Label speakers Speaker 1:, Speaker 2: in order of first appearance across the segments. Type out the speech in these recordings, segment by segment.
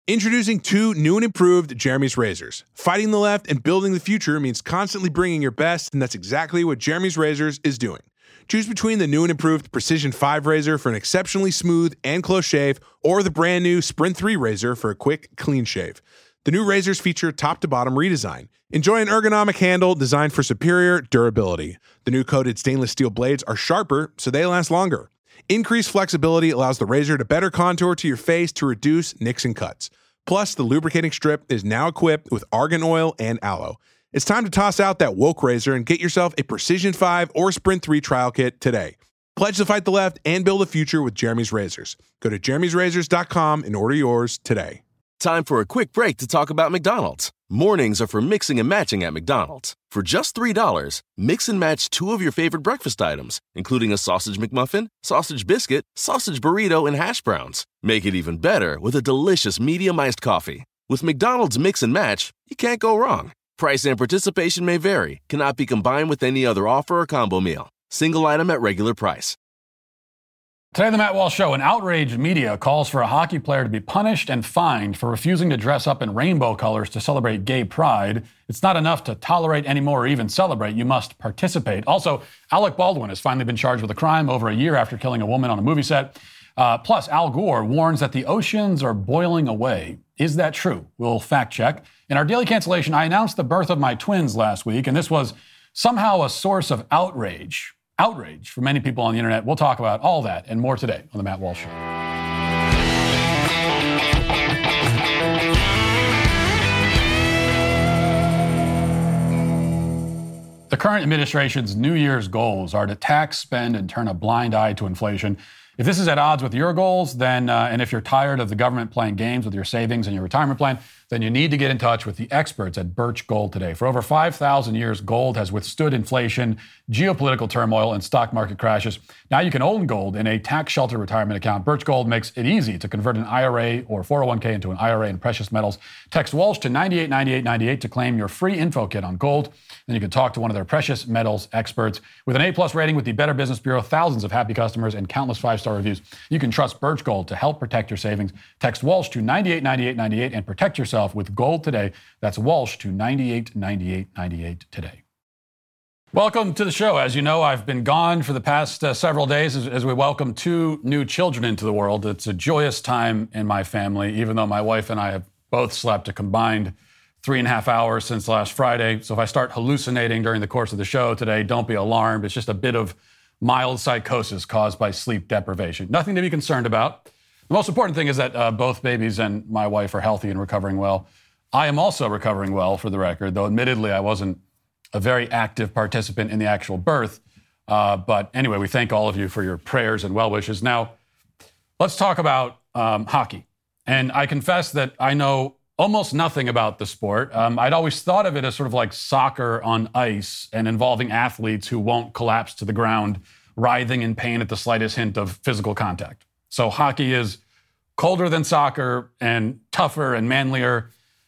Speaker 1: Introducing two new and improved Jeremy's razors. Fighting the left and building the future means constantly bringing your best, and that's exactly what Jeremy's Razors is doing. Choose between the new and improved Precision 5 razor for an exceptionally smooth and close shave, or the brand new Sprint 3 razor for a quick, clean shave. The new razors feature top-to-bottom redesign. Enjoy an ergonomic handle designed for superior durability. The new coated stainless steel blades are sharper, so they last longer. Increased flexibility allows the razor to better contour to your face to reduce nicks and cuts. Plus, the lubricating strip is now equipped with argan oil and aloe. It's time to toss out that woke razor and get yourself a Precision 5 or Sprint 3 trial kit today. Pledge to fight the left and build a future with Jeremy's Razors. Go to jeremy'srazors.com and order yours today.
Speaker 2: Time for a quick break to talk about McDonald's. Mornings are for mixing and matching at McDonald's. For just $3, mix and match two of your favorite breakfast items, including a sausage McMuffin, sausage biscuit, sausage burrito, and hash browns. Make it even better with a delicious medium iced coffee. With McDonald's Mix and Match, you can't go wrong. Price and participation may vary. Cannot be combined with any other offer or combo meal. Single item at regular price.
Speaker 3: Today on the Matt Walsh Show, an outraged media calls for a hockey player to be punished and fined for refusing to dress up in rainbow colors to celebrate gay pride. It's not enough to tolerate anymore or even celebrate. You must participate. Also, Alec Baldwin has finally been charged with a crime over a year after killing a woman on a movie set. Plus, Al Gore warns that the oceans are boiling away. Is that true? We'll fact check. In our daily cancellation, I announced the birth of my twins last week, and this was somehow a source of outrage for many people on the internet. We'll talk about all that and more today on The Matt Walsh Show. The current administration's New Year's goals are to tax, spend, and turn a blind eye to inflation. If this is at odds with your goals, then, and if you're tired of the government playing games with your savings and your retirement plan, then you need to get in touch with the experts at Birch Gold today. For over 5,000 years, gold has withstood inflation, geopolitical turmoil, and stock market crashes. Now you can own gold in a tax-sheltered retirement account. Birch Gold makes it easy to convert an IRA or 401k into an IRA in precious metals. Text Walsh to 989898 to claim your free info kit on gold. Then you can talk to one of their precious metals experts. With an A+ rating with the Better Business Bureau, thousands of happy customers, and countless 5-star reviews, you can trust Birch Gold to help protect your savings. Text Walsh to 989898 and protect yourself with gold today. That's Walsh to 989898 today. Welcome to the show. As you know, I've been gone for the past several days as we welcome two new children into the world. It's a joyous time in my family, even though my wife and I have both slept a combined 3.5 hours since last Friday. So if I start hallucinating during the course of the show today, don't be alarmed. It's just a bit of mild psychosis caused by sleep deprivation. Nothing to be concerned about. The most important thing is that both babies and my wife are healthy and recovering well. I am also recovering well, for the record, though admittedly I wasn't a very active participant in the actual birth. But anyway, we thank all of you for your prayers and well wishes. Now, let's talk about hockey. And I confess that I know almost nothing about the sport. I'd always thought of it as sort of like soccer on ice and involving athletes who won't collapse to the ground, writhing in pain at the slightest hint of physical contact. So hockey is colder than soccer and tougher and manlier,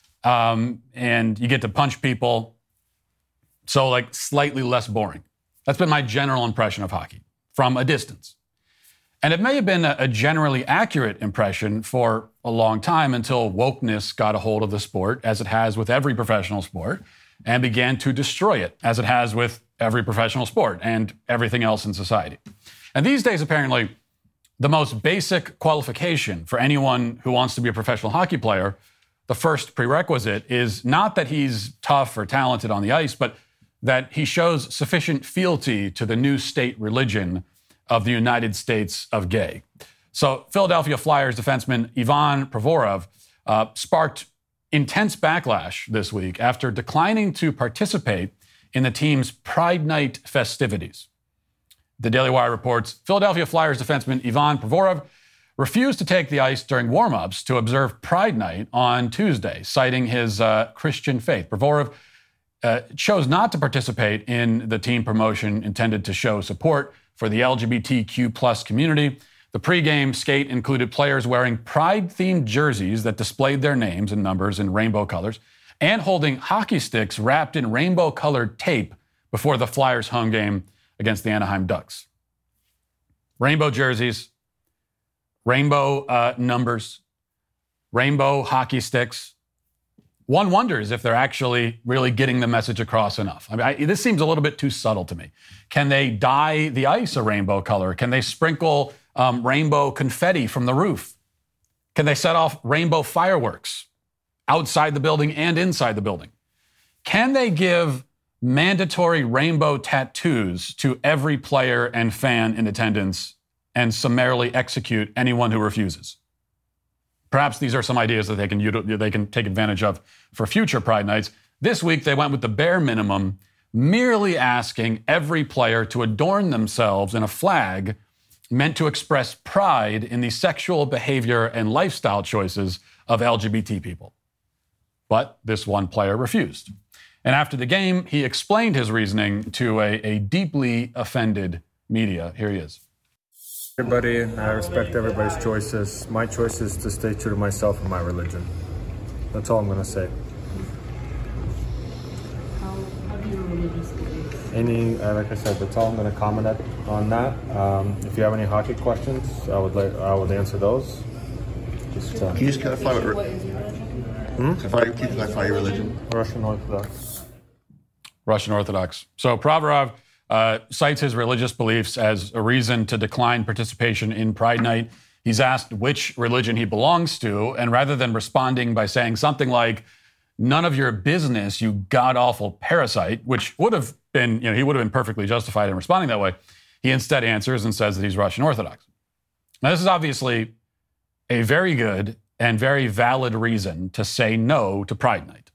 Speaker 3: and you get to punch people. So like slightly less boring. That's been my general impression of hockey from a distance. And it may have been a generally accurate impression for a long time until wokeness got a hold of the sport, as it has with every professional sport, and began to destroy it, as it has with every professional sport and everything else in society. And these days, apparently, the most basic qualification for anyone who wants to be a professional hockey player, the first prerequisite is not that he's tough or talented on the ice, but that he shows sufficient fealty to the new state religion of the United States of Gay. So Philadelphia Flyers defenseman Ivan Provorov sparked intense backlash this week after declining to participate in the team's Pride Night festivities. The Daily Wire reports Philadelphia Flyers defenseman Ivan Provorov refused to take the ice during warm-ups to observe Pride Night on Tuesday, citing his Christian faith. Provorov chose not to participate in the team promotion intended to show support for the LGBTQ plus community. The pregame skate included players wearing Pride-themed jerseys that displayed their names and numbers in rainbow colors and holding hockey sticks wrapped in rainbow-colored tape before the Flyers' home game against the Anaheim Ducks. Rainbow jerseys, rainbow numbers, rainbow hockey sticks, one wonders if they're actually really getting the message across enough. I mean, this seems a little bit too subtle to me. Can they dye the ice a rainbow color? Can they sprinkle rainbow confetti from the roof? Can they set off rainbow fireworks outside the building and inside the building? Can they give mandatory rainbow tattoos to every player and fan in attendance and summarily execute anyone who refuses? Perhaps these are some ideas that they can take advantage of for future Pride Nights. This week, they went with the bare minimum, merely asking every player to adorn themselves in a flag meant to express pride in the sexual behavior and lifestyle choices of LGBT people. But this one player refused. And after the game, he explained his reasoning to a deeply offended media. Here he is.
Speaker 4: Everybody, I respect everybody's choices. My choice is to stay true to myself and my religion. That's all I'm going to say.
Speaker 5: How do your religious beliefs?
Speaker 4: Like I said, that's all I'm going to comment on that. If you have any hockey questions, I would answer those.
Speaker 6: Can you just clarify
Speaker 5: What is your religion?
Speaker 6: Can you clarify your religion?
Speaker 4: Russian Orthodox.
Speaker 3: Russian Orthodox. So Provorov cites his religious beliefs as a reason to decline participation in Pride Night. He's asked which religion he belongs to, and rather than responding by saying something like, "None of your business, you god-awful parasite," which would have been, he would have been perfectly justified in responding that way, he instead answers and says that he's Russian Orthodox. Now, this is obviously a very good and very valid reason to say no to Pride Night.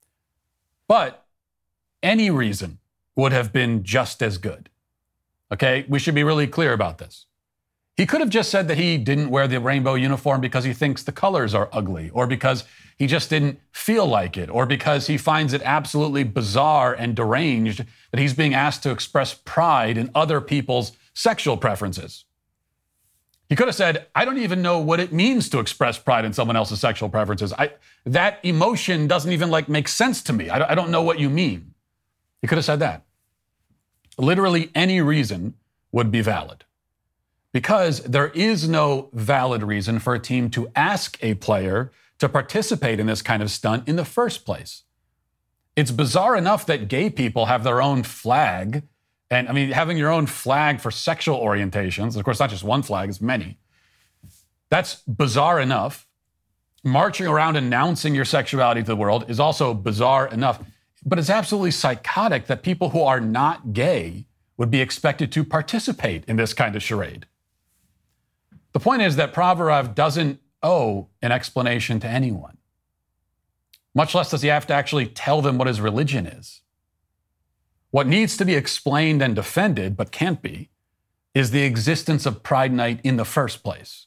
Speaker 3: But any reason would have been just as good. Okay? We should be really clear about this. He could have just said that he didn't wear the rainbow uniform because he thinks the colors are ugly, or because he just didn't feel like it, or because he finds it absolutely bizarre and deranged that he's being asked to express pride in other people's sexual preferences. He could have said, "I don't even know what it means to express pride in someone else's sexual preferences. That emotion doesn't even make sense to me. I don't know what you mean." He could have said that. Literally any reason would be valid, because there is no valid reason for a team to ask a player to participate in this kind of stunt in the first place. It's bizarre enough that gay people have their own flag. And I mean, having your own flag for sexual orientations, of course, not just one flag, it's many. That's bizarre enough. Marching around announcing your sexuality to the world is also bizarre enough. But it's absolutely psychotic that people who are not gay would be expected to participate in this kind of charade. The point is that Provorov doesn't owe an explanation to anyone. Much less does he have to actually tell them what his religion is. What needs to be explained and defended, but can't be, is the existence of Pride Night in the first place.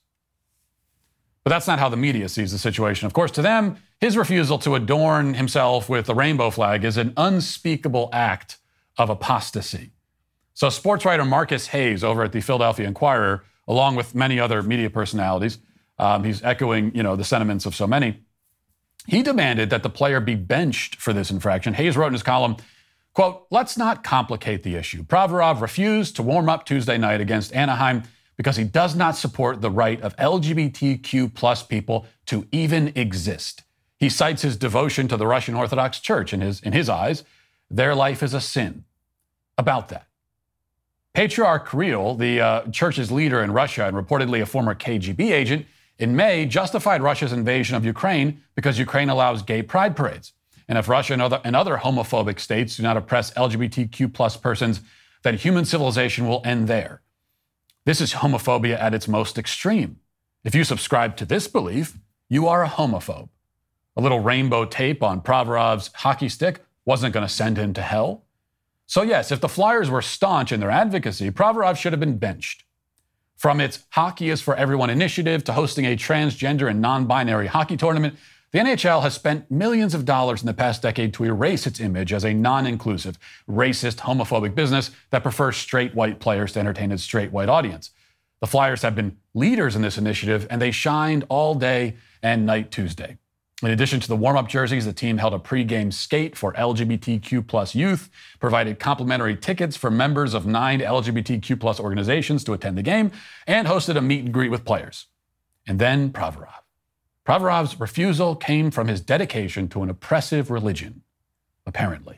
Speaker 3: But that's not how the media sees the situation. Of course, to them, his refusal to adorn himself with the rainbow flag is an unspeakable act of apostasy. So sports writer Marcus Hayes over at the Philadelphia Inquirer, along with many other media personalities, he's echoing, the sentiments of so many. He demanded that the player be benched for this infraction. Hayes wrote in his column, quote, "Let's not complicate the issue. Provorov refused to warm up Tuesday night against Anaheim because he does not support the right of LGBTQ plus people to even exist. He cites his devotion to the Russian Orthodox Church. In his eyes, their life is a sin." About that, Patriarch Kirill, the church's leader in Russia and reportedly a former KGB agent, in May justified Russia's invasion of Ukraine because Ukraine allows gay pride parades. And if Russia and other homophobic states do not oppress LGBTQ plus persons, then human civilization will end there. This is homophobia at its most extreme. If you subscribe to this belief, you are a homophobe. A little rainbow tape on Provorov's hockey stick wasn't going to send him to hell. So yes, if the Flyers were staunch in their advocacy, Provorov should have been benched. From its Hockey is for Everyone initiative to hosting a transgender and non-binary hockey tournament, the NHL has spent millions of dollars in the past decade to erase its image as a non-inclusive, racist, homophobic business that prefers straight white players to entertain its straight white audience. The Flyers have been leaders in this initiative, and they shined all day and night Tuesday. In addition to the warm-up jerseys, the team held a pre-game skate for LGBTQ plus youth, provided complimentary tickets for members of 9 LGBTQ plus organizations to attend the game, and hosted a meet and greet with players. And then Provorov. Provorov's refusal came from his dedication to an oppressive religion, apparently.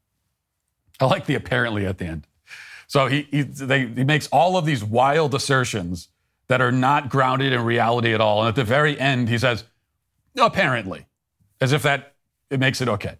Speaker 3: I like the apparently at the end. So he makes all of these wild assertions that are not grounded in reality at all. And at the very end, he says, apparently, as if it makes it okay.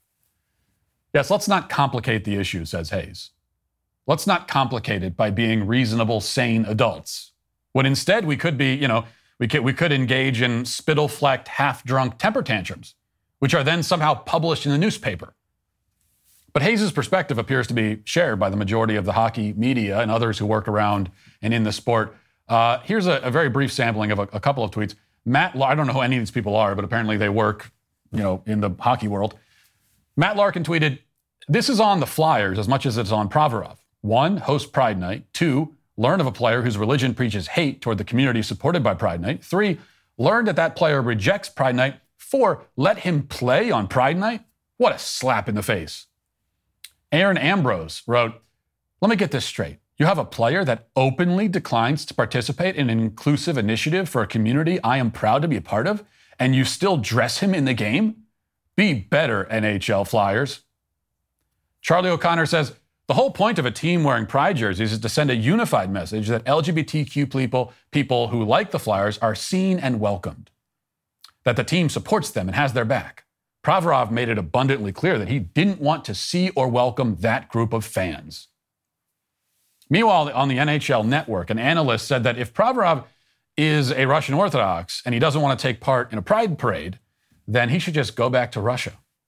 Speaker 3: Yes, let's not complicate the issue, says Hayes. Let's not complicate it by being reasonable, sane adults. When instead we could be, we could engage in spittle-flecked, half-drunk temper tantrums, which are then somehow published in the newspaper. But Hayes' perspective appears to be shared by the majority of the hockey media and others who work around and in the sport. Here's a very brief sampling of a couple of tweets. I don't know who any of these people are, but apparently they work, in the hockey world. Matt Larkin tweeted, "This is on the Flyers as much as it's on Provorov. 1, host Pride Night. 2, learn of a player whose religion preaches hate toward the community supported by Pride Night. 3, learn that player rejects Pride Night. 4, let him play on Pride Night? What a slap in the face." Aaron Ambrose wrote, "Let me get this straight. You have a player that openly declines to participate in an inclusive initiative for a community I am proud to be a part of, and you still dress him in the game? Be better, NHL Flyers." Charlie O'Connor says, "The whole point of a team wearing Pride jerseys is to send a unified message that LGBTQ people who like the Flyers are seen and welcomed, that the team supports them and has their back. Provorov made it abundantly clear that he didn't want to see or welcome that group of fans." Meanwhile, on the NHL Network, an analyst said that if Provorov is a Russian Orthodox and he doesn't want to take part in a pride parade, then he should just go back to Russia.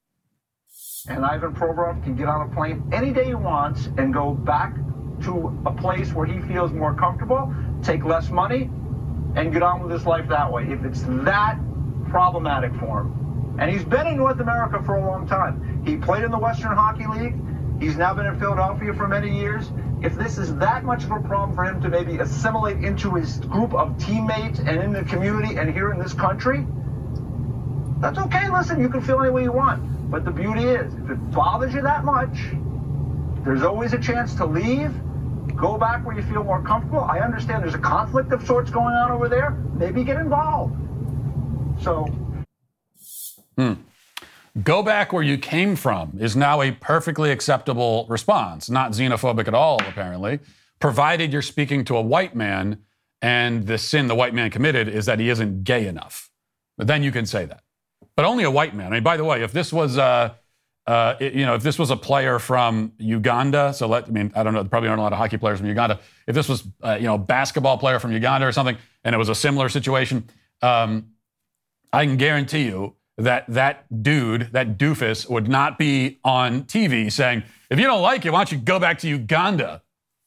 Speaker 7: And Ivan Provorov can get on a plane any day he wants and go back to a place where he feels more comfortable, take less money, and get on with his life that way, if it's that problematic for him. And he's been in North America for a long time. He played in the Western Hockey League. He's now been in Philadelphia for many years. If this is that much of a problem for him to maybe assimilate into his group of teammates and in the community and here in this country, that's okay. Listen, you can feel any way you want. But the beauty is, if it bothers you that much, there's always a chance to leave, go back where you feel more comfortable. I understand there's a conflict of sorts going on over there. Maybe get involved. So...
Speaker 3: Go back where you came from is now a perfectly acceptable response, not xenophobic at all, apparently, provided you're speaking to a white man and the sin the white man committed is that he isn't gay enough. But then you can say that. But only a white man. I mean, by the way, if this was if this was a player from Uganda, I don't know, probably aren't a lot of hockey players from Uganda. If this was a basketball player from Uganda or something, and it was a similar situation, I can guarantee you that dude, that doofus, would not be on TV saying, if you don't like it, why don't you go back to Uganda?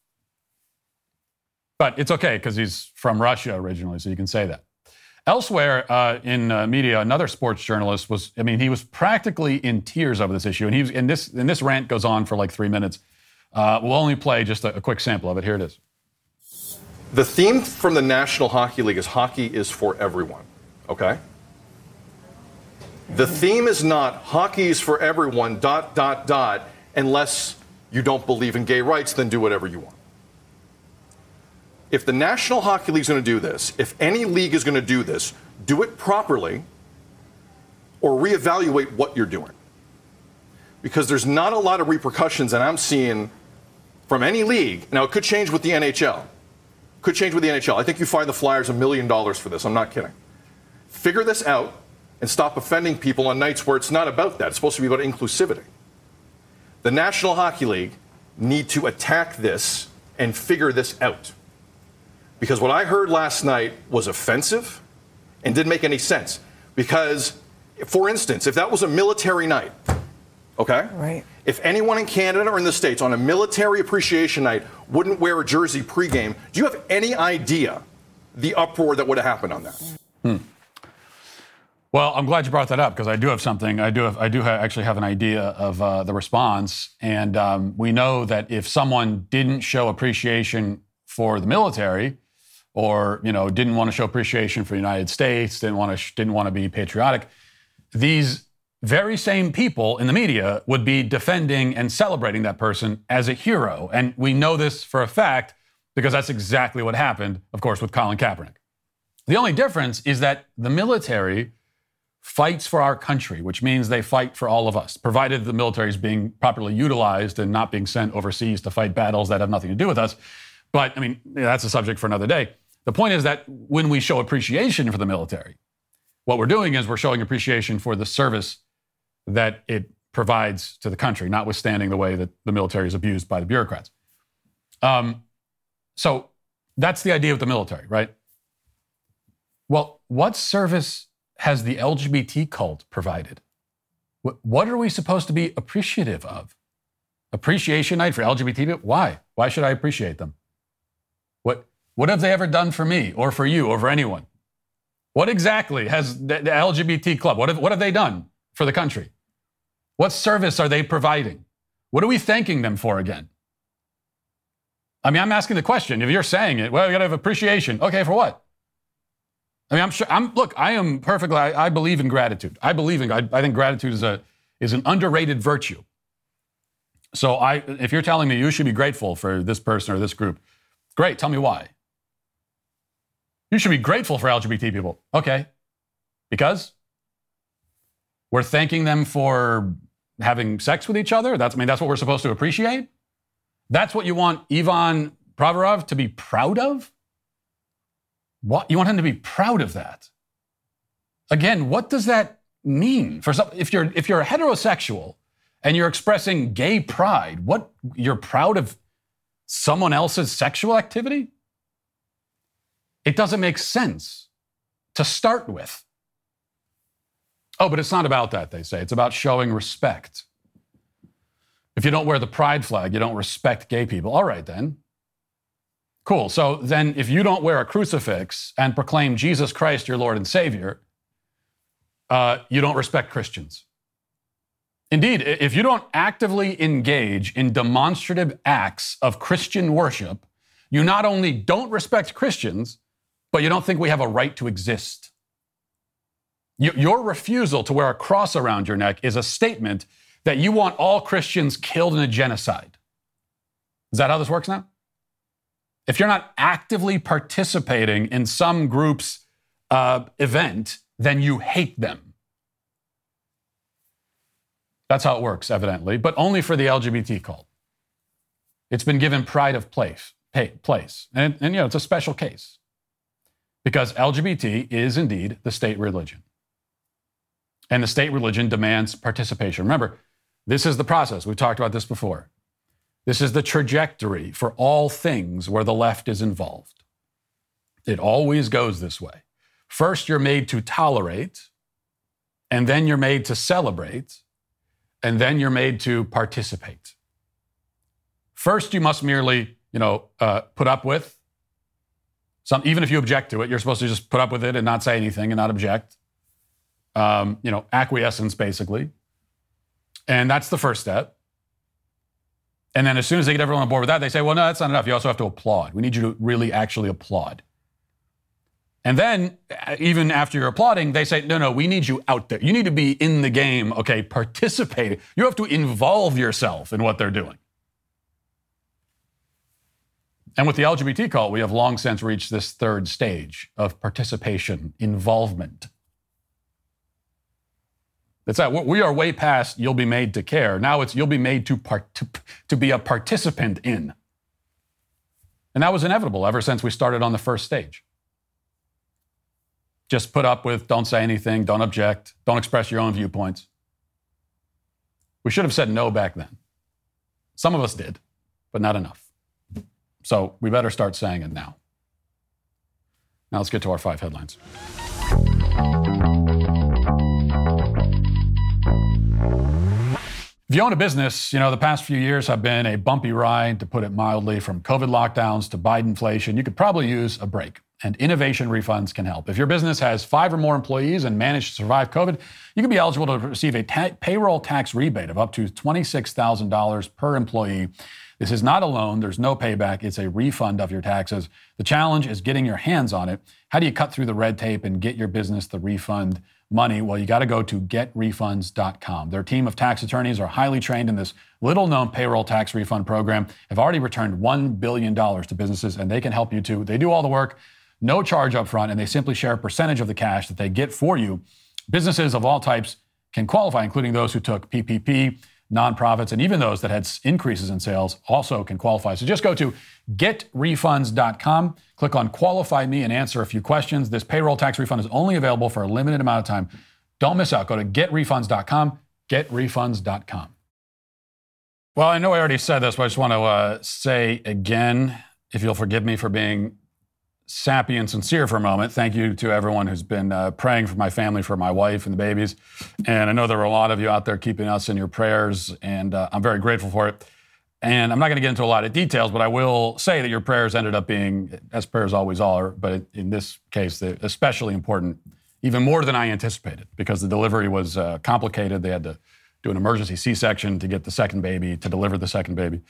Speaker 3: But it's okay because he's from Russia originally, so you can say that. Elsewhere in media, another sports journalist he was practically in tears over this issue, and this rant goes on for like 3 minutes. We'll only play just a quick sample of it. Here it is.
Speaker 8: The theme from the National Hockey League is hockey is for everyone, okay? The theme is not hockey is for everyone, ... unless you don't believe in gay rights, then do whatever you want. If the National Hockey League is going to do this, if any league is going to do this, do it properly or reevaluate what you're doing. Because there's not a lot of repercussions that I'm seeing from any league. Now, it could change with the NHL. I think you fine the Flyers $1 million for this. I'm not kidding. Figure this out and stop offending people on nights where it's not about that. It's supposed to be about inclusivity. The National Hockey League need to attack this and figure this out. Because what I heard last night was offensive and didn't make any sense. Because, for instance, if that was a military night, okay? Right. If anyone in Canada or in the States on a military appreciation night wouldn't wear a jersey pregame, do you have any idea the uproar that would have happened on that?
Speaker 3: Well, I'm glad you brought that up because I do have something. I do actually have an idea of the response, and we know that if someone didn't show appreciation for the military, or didn't want to show appreciation for the United States, didn't want to be patriotic, these very same people in the media would be defending and celebrating that person as a hero, and we know this for a fact because that's exactly what happened, of course, with Colin Kaepernick. The only difference is that the military fights for our country, which means they fight for all of us, provided the military is being properly utilized and not being sent overseas to fight battles that have nothing to do with us. But, I mean, that's a subject for another day. The point is that when we show appreciation for the military, what we're doing is we're showing appreciation for the service that it provides to the country, notwithstanding the way that the military is abused by the bureaucrats. So that's the idea of the military, right? Well, what service has the LGBT cult provided? What are we supposed to be appreciative of? Appreciation night for LGBT people? Why? Why should I appreciate them? What have they ever done for me or for you or for anyone? What exactly has the LGBT club, what have they done for the country? What service are they providing? What are we thanking them for again? I mean, I'm asking the question. If you're saying it, well, you got to have appreciation. Okay, for what? I mean, I am perfectly, I believe in gratitude. I think gratitude is an underrated virtue. So if you're telling me you should be grateful for this person or this group, great, tell me why. You should be grateful for LGBT people. Okay. Because? We're thanking them for having sex with each other? That's what we're supposed to appreciate? That's what you want Ivan Provorov to be proud of? What? You want him to be proud of that? Again, what does that mean? If you're a heterosexual and you're expressing gay pride, you're proud of someone else's sexual activity? It doesn't make sense to start with. Oh, but it's not about that, they say. It's about showing respect. If you don't wear the pride flag, you don't respect gay people. All right, then. Cool. So then if you don't wear a crucifix and proclaim Jesus Christ your Lord and Savior, you don't respect Christians. Indeed, if you don't actively engage in demonstrative acts of Christian worship, you not only don't respect Christians, but you don't think we have a right to exist. Your refusal to wear a cross around your neck is a statement that you want all Christians killed in a genocide. Is that how this works now? If you're not actively participating in some group's event, then you hate them. That's how it works, evidently, but only for the LGBT cult. It's been given pride of place. And it's a special case because LGBT is indeed the state religion. And the state religion demands participation. Remember, this is the process. We've talked about this before. This is the trajectory for all things where the left is involved. It always goes this way. First, you're made to tolerate, and then you're made to celebrate, and then you're made to participate. First, you must merely, put up with even if you object to it, you're supposed to just put up with it and not say anything and not object. Acquiescence, basically. And that's the first step. And then as soon as they get everyone on board with that, they say, well, no, that's not enough. You also have to applaud. We need you to really actually applaud. And then, even after you're applauding, they say, no, we need you out there. You need to be in the game, okay, participating. You have to involve yourself in what they're doing. And with the LGBT cult, we have long since reached this third stage of participation, involvement. It's that we are way past you'll be made to care. Now it's you'll be made to be a participant in. And that was inevitable ever since we started on the first stage. Just put up with, don't say anything, don't object, don't express your own viewpoints. We should have said no back then. Some of us did, but not enough. So we better start saying it now. Now let's get to our 5 headlines. If you own a business, the past few years have been a bumpy ride, to put it mildly, from COVID lockdowns to Biden inflation. You could probably use a break, and Innovation Refunds can help. If your business has 5 or more employees and managed to survive COVID, you can be eligible to receive a payroll tax rebate of up to $26,000 per employee. This is not a loan. There's no payback. It's a refund of your taxes. The challenge is getting your hands on it. How do you cut through the red tape and get your business the refund money? Well, you got to go to getrefunds.com. Their team of tax attorneys are highly trained in this little-known payroll tax refund program, have already returned $1 billion to businesses, and they can help you too. They do all the work. no charge up front, and they simply share a percentage of the cash that they get for you. Businesses of all types can qualify, including those who took PPP, nonprofits, and even those that had increases in sales also can qualify. So just go to getrefunds.com, click on Qualify Me, and answer a few questions. This payroll tax refund is only available for a limited amount of time. Don't miss out. Go to getrefunds.com, getrefunds.com. Well, I know I already said this, but I just want to say again, if you'll forgive me for being sappy and sincere for a moment, thank you to everyone who's been praying for my family, for my wife and the babies. And I know there were a lot of you out there keeping us in your prayers, and I'm very grateful for it. And I'm not going to get into a lot of details, but I will say that your prayers ended up being, as prayers always are, but in this case, they're especially important, even more than I anticipated, because the delivery was complicated. They had to do an emergency C-section to get the second baby, to deliver the second baby.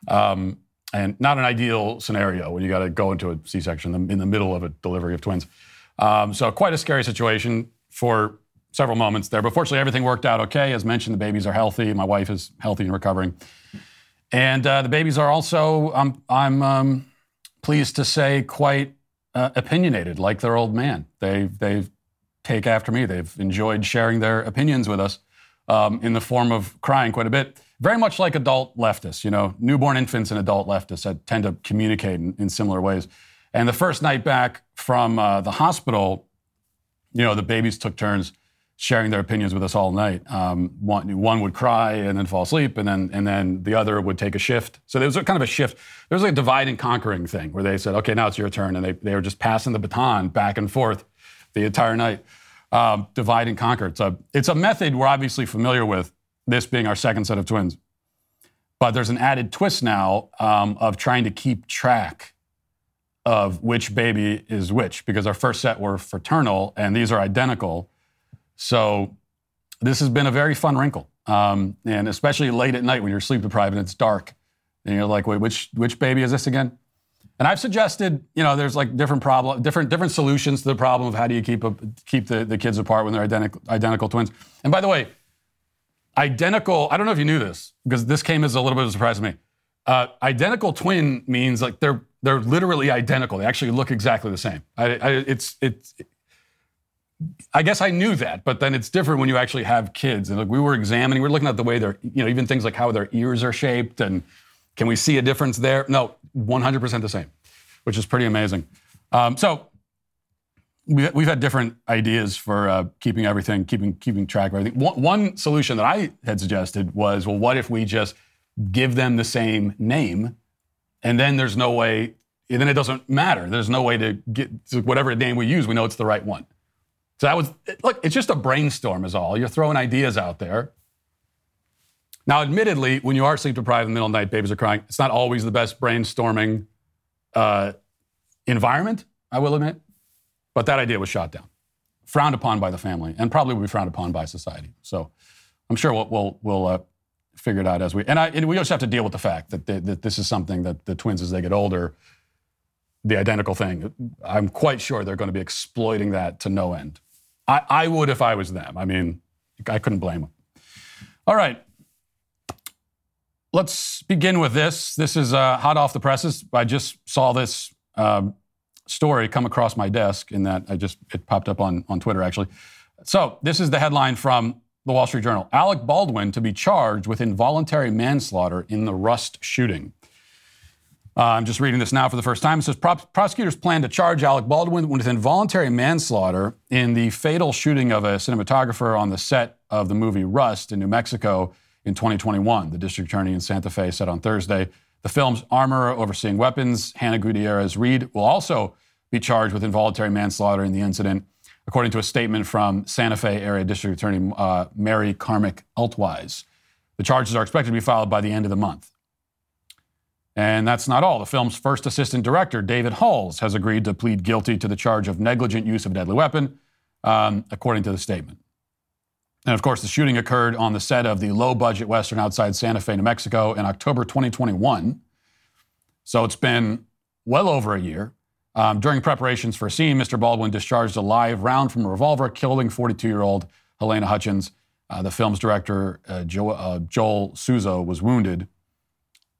Speaker 3: And not an ideal scenario when you got to go into a C-section in the middle of a delivery of twins. So quite a scary situation for several moments there. But fortunately, everything worked out okay. As mentioned, the babies are healthy. My wife is healthy and recovering. And the babies are also, I'm pleased to say, quite opinionated, like their old man. They take after me. They've enjoyed sharing their opinions with us in the form of crying quite a bit. Very much like adult leftists, newborn infants and adult leftists that tend to communicate in similar ways. And the first night back from the hospital, the babies took turns sharing their opinions with us all night. One would cry and then fall asleep, and then the other would take a shift. So there was kind of a shift. There was like a divide and conquering thing where they said, okay, now it's your turn. And they were just passing the baton back and forth the entire night. Divide and conquer. It's a method we're obviously familiar with, this being our second set of twins. But there's an added twist now of trying to keep track of which baby is which, because our first set were fraternal and these are identical. So this has been a very fun wrinkle. And especially late at night when you're sleep deprived and it's dark and you're like, wait, which baby is this again? And I've suggested, there's like different solutions to the problem of how do you keep the kids apart when they're identical twins. And by the way, identical, I don't know if you knew this, because this came as a little bit of a surprise to me. Identical twin means like they're literally identical. They actually look exactly the same. I guess I knew that, but then it's different when you actually have kids. And like we were looking at the way they're, even things like how their ears are shaped, and can we see a difference there? No, 100% the same, which is pretty amazing. So we've had different ideas for keeping track of everything. One solution that I had suggested was, well, what if we just give them the same name, and then there's no way, and then it doesn't matter. There's no way to get whatever name we use, we know it's the right one. So that was, look, it's just a brainstorm is all. You're throwing ideas out there. Now, admittedly, when you are sleep deprived in the middle of the night, babies are crying, it's not always the best brainstorming environment, I will admit. But that idea was shot down, frowned upon by the family, and probably will be frowned upon by society. So I'm sure we'll figure it out as and we just have to deal with the fact that this is something that the twins, as they get older, the identical thing, I'm quite sure they're going to be exploiting that to no end. I would if I was them. I mean, I couldn't blame them. All right. Let's begin with this. This is hot off the presses. I just saw this story come across my desk in that it popped up on Twitter, actually. So this is the headline from the Wall Street Journal. Alec Baldwin to be charged with involuntary manslaughter in the Rust shooting. I'm just reading this now for the first time. It says prosecutors plan to charge Alec Baldwin with involuntary manslaughter in the fatal shooting of a cinematographer on the set of the movie Rust in New Mexico in 2021, the district attorney in Santa Fe said on Thursday. The film's armorer overseeing weapons, Hannah Gutierrez-Reed, will also be charged with involuntary manslaughter in the incident, according to a statement from Santa Fe area district attorney Mary Carmick Altwise. The charges are expected to be filed by the end of the month. And that's not all. The film's first assistant director, David Halls, has agreed to plead guilty to the charge of negligent use of a deadly weapon, according to the statement. And of course, the shooting occurred on the set of the low-budget Western outside Santa Fe, New Mexico in October 2021. So it's been well over a year. During preparations for a scene, Mr. Baldwin discharged a live round from a revolver, killing 42-year-old Helena Hutchins. The film's director, Joel Souza, was wounded.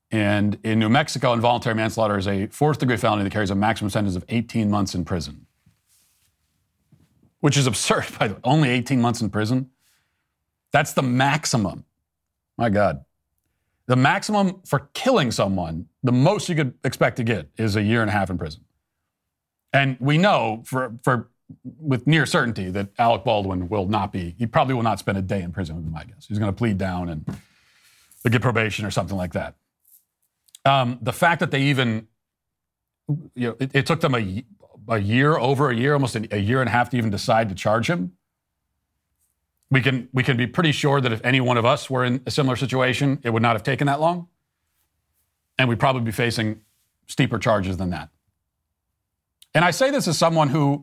Speaker 3: And in New Mexico, involuntary manslaughter is a fourth-degree felony that carries a maximum sentence of 18 months in prison. Which is absurd, by the way. Only 18 months in prison? That's the maximum. My God. The maximum for killing someone, the most you could expect to get is a year and a half in prison. And we know with near certainty that Alec Baldwin he probably will not spend a day in prison, would be my guess. He's going to plead down and get probation or something like that. The fact that they even, it took them over a year, almost a year and a half to even decide to charge him. We can be pretty sure that if any one of us were in a similar situation, it would not have taken that long. And we'd probably be facing steeper charges than that. And I say this as someone who,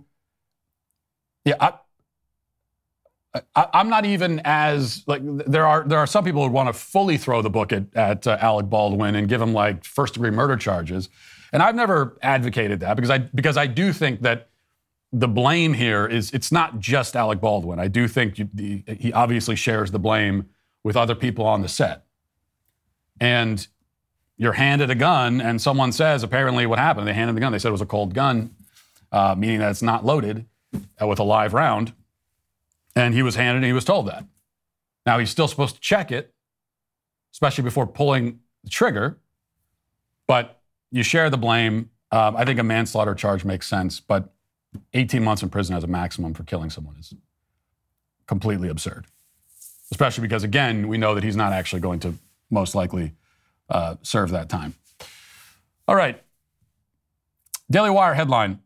Speaker 3: I'm not even as, there are some people who want to fully throw the book at Alec Baldwin and give him first-degree murder charges. And I've never advocated that because I do think that the blame here it's not just Alec Baldwin. I do think he obviously shares the blame with other people on the set. And you're handed a gun and someone says, apparently what happened, they handed the gun, they said it was a cold gun, meaning that it's not loaded with a live round. And he was handed and he was told that. Now he's still supposed to check it, especially before pulling the trigger, but you share the blame. I think a manslaughter charge makes sense, but 18 months in prison as a maximum for killing someone is completely absurd. Especially because, again, we know that he's not actually going to most likely serve that time. All right. Daily Wire headline.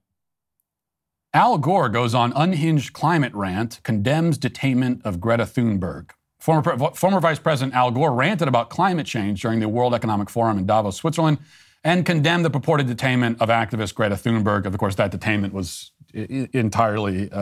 Speaker 3: Al Gore goes on unhinged climate rant, condemns detainment of Greta Thunberg. Former Vice President Al Gore ranted about climate change during the World Economic Forum in Davos, Switzerland, and condemned the purported detainment of activist Greta Thunberg. Of course, that detainment was entirely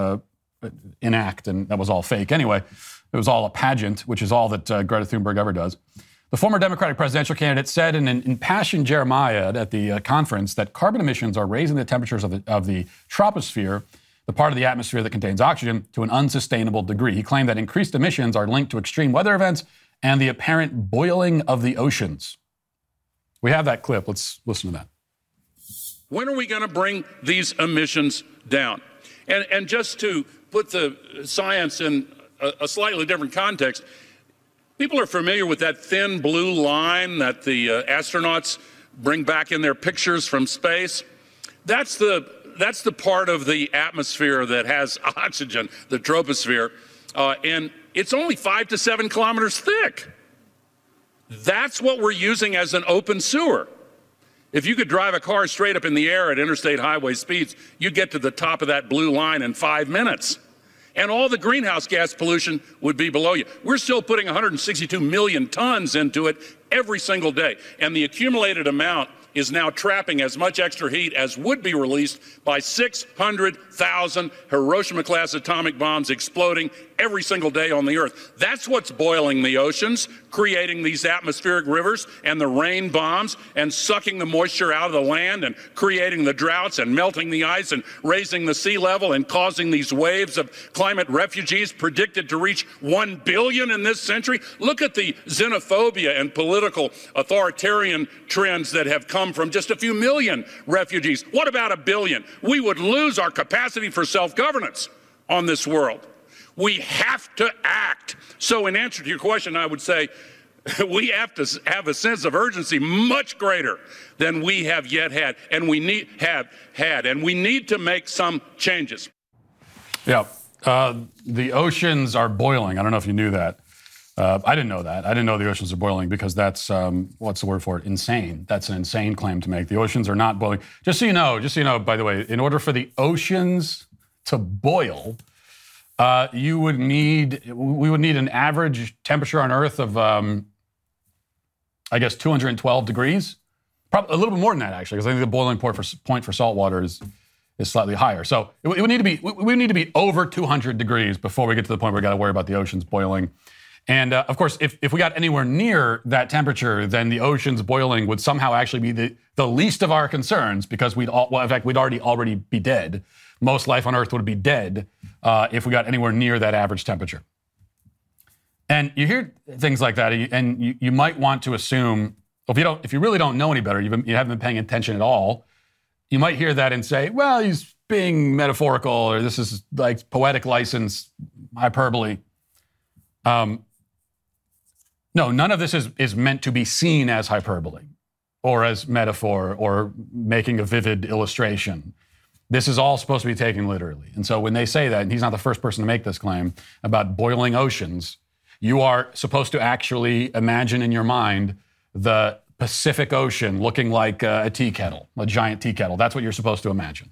Speaker 3: inact, and that was all fake anyway. It was all a pageant, which is all that Greta Thunberg ever does. The former Democratic presidential candidate said in an impassioned Jeremiah at the conference that carbon emissions are raising the temperatures of the troposphere, the part of the atmosphere that contains oxygen, to an unsustainable degree. He claimed that increased emissions are linked to extreme weather events and the apparent boiling of the oceans. We have that clip. Let's listen to that.
Speaker 9: When are we going to bring these emissions down? And just to put the science in a slightly different context, people are familiar with that thin blue line that the astronauts bring back in their pictures from space. That's the part of the atmosphere that has oxygen, the troposphere, and it's only 5 to 7 kilometers thick. That's what we're using as an open sewer. If you could drive a car straight up in the air at interstate highway speeds, you'd get to the top of that blue line in 5 minutes. And all the greenhouse gas pollution would be below you. We're still putting 162 million tons into it every single day. And the accumulated amount is now trapping as much extra heat as would be released by 600,000 Hiroshima-class atomic bombs exploding every single day on the Earth. That's what's boiling the oceans, creating these atmospheric rivers and the rain bombs and sucking the moisture out of the land and creating the droughts and melting the ice and raising the sea level and causing these waves of climate refugees predicted to reach 1 billion in this century. Look at the xenophobia and political authoritarian trends that have come from just a few million refugees. What about 1 billion? We would lose our capacity for self-governance on this world. We have to act. So in answer to your question, I would say we have to have a sense of urgency much greater than we have yet had, and we need to make some changes.
Speaker 3: Yeah, the oceans are boiling. I don't know if you knew that. I didn't know that. I didn't know the oceans are boiling because that's, what's the word for it? Insane. That's an insane claim to make. The oceans are not boiling. Just so you know, by the way, in order for the oceans to boil, we would need an average temperature on Earth of, 212 degrees. Probably a little bit more than that, actually, because I think the boiling point for salt water is slightly higher. So we would need to be over 200 degrees before we get to the point where we got to worry about the oceans boiling. And of course, if we got anywhere near that temperature, then the oceans boiling would somehow actually be the least of our concerns, because we'd already be dead. Most life on Earth would be dead if we got anywhere near that average temperature. And you hear things like that, and you might want to assume if you really don't know any better, you haven't been paying attention at all, you might hear that and say, well, he's being metaphorical, or this is like poetic license, hyperbole. No, none of this is meant to be seen as hyperbole or as metaphor or making a vivid illustration. This is all supposed to be taken literally. And so when they say that, and he's not the first person to make this claim about boiling oceans, you are supposed to actually imagine in your mind the Pacific Ocean looking like a tea kettle, a giant tea kettle. That's what you're supposed to imagine.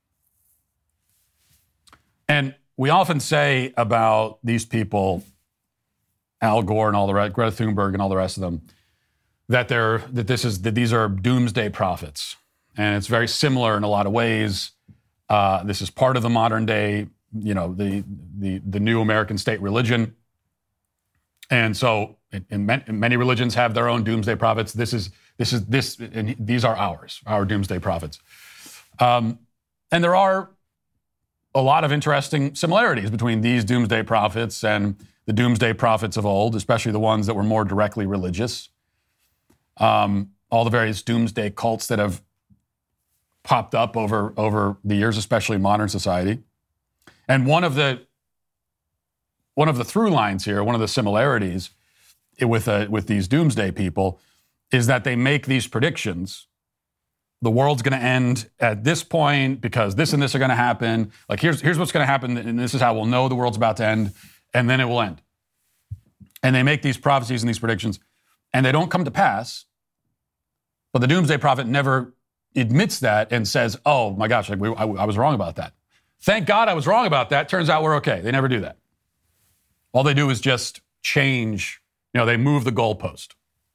Speaker 3: And we often say about these people, Al Gore and all the rest, Greta Thunberg and all the rest of them, that these are doomsday prophets, and it's very similar in a lot of ways. This is part of the modern day, the new American state religion, and so many religions have their own doomsday prophets. This, and these are our doomsday prophets, and there are a lot of interesting similarities between these doomsday prophets and the doomsday prophets of old, especially the ones that were more directly religious. All the various doomsday cults that have popped up over the years, especially in modern society. And one of the through lines here, one of the similarities with these doomsday people is that they make these predictions. The world's going to end at this point because this and this are going to happen. Like here's what's going to happen, and this is how we'll know the world's about to end, and then it will end. And they make these prophecies and these predictions, and they don't come to pass. But the doomsday prophet never admits that and says, "Oh my gosh, I was wrong about that. Thank God I was wrong about that. Turns out we're okay." They never do that. All they do is just change. They move the goalpost.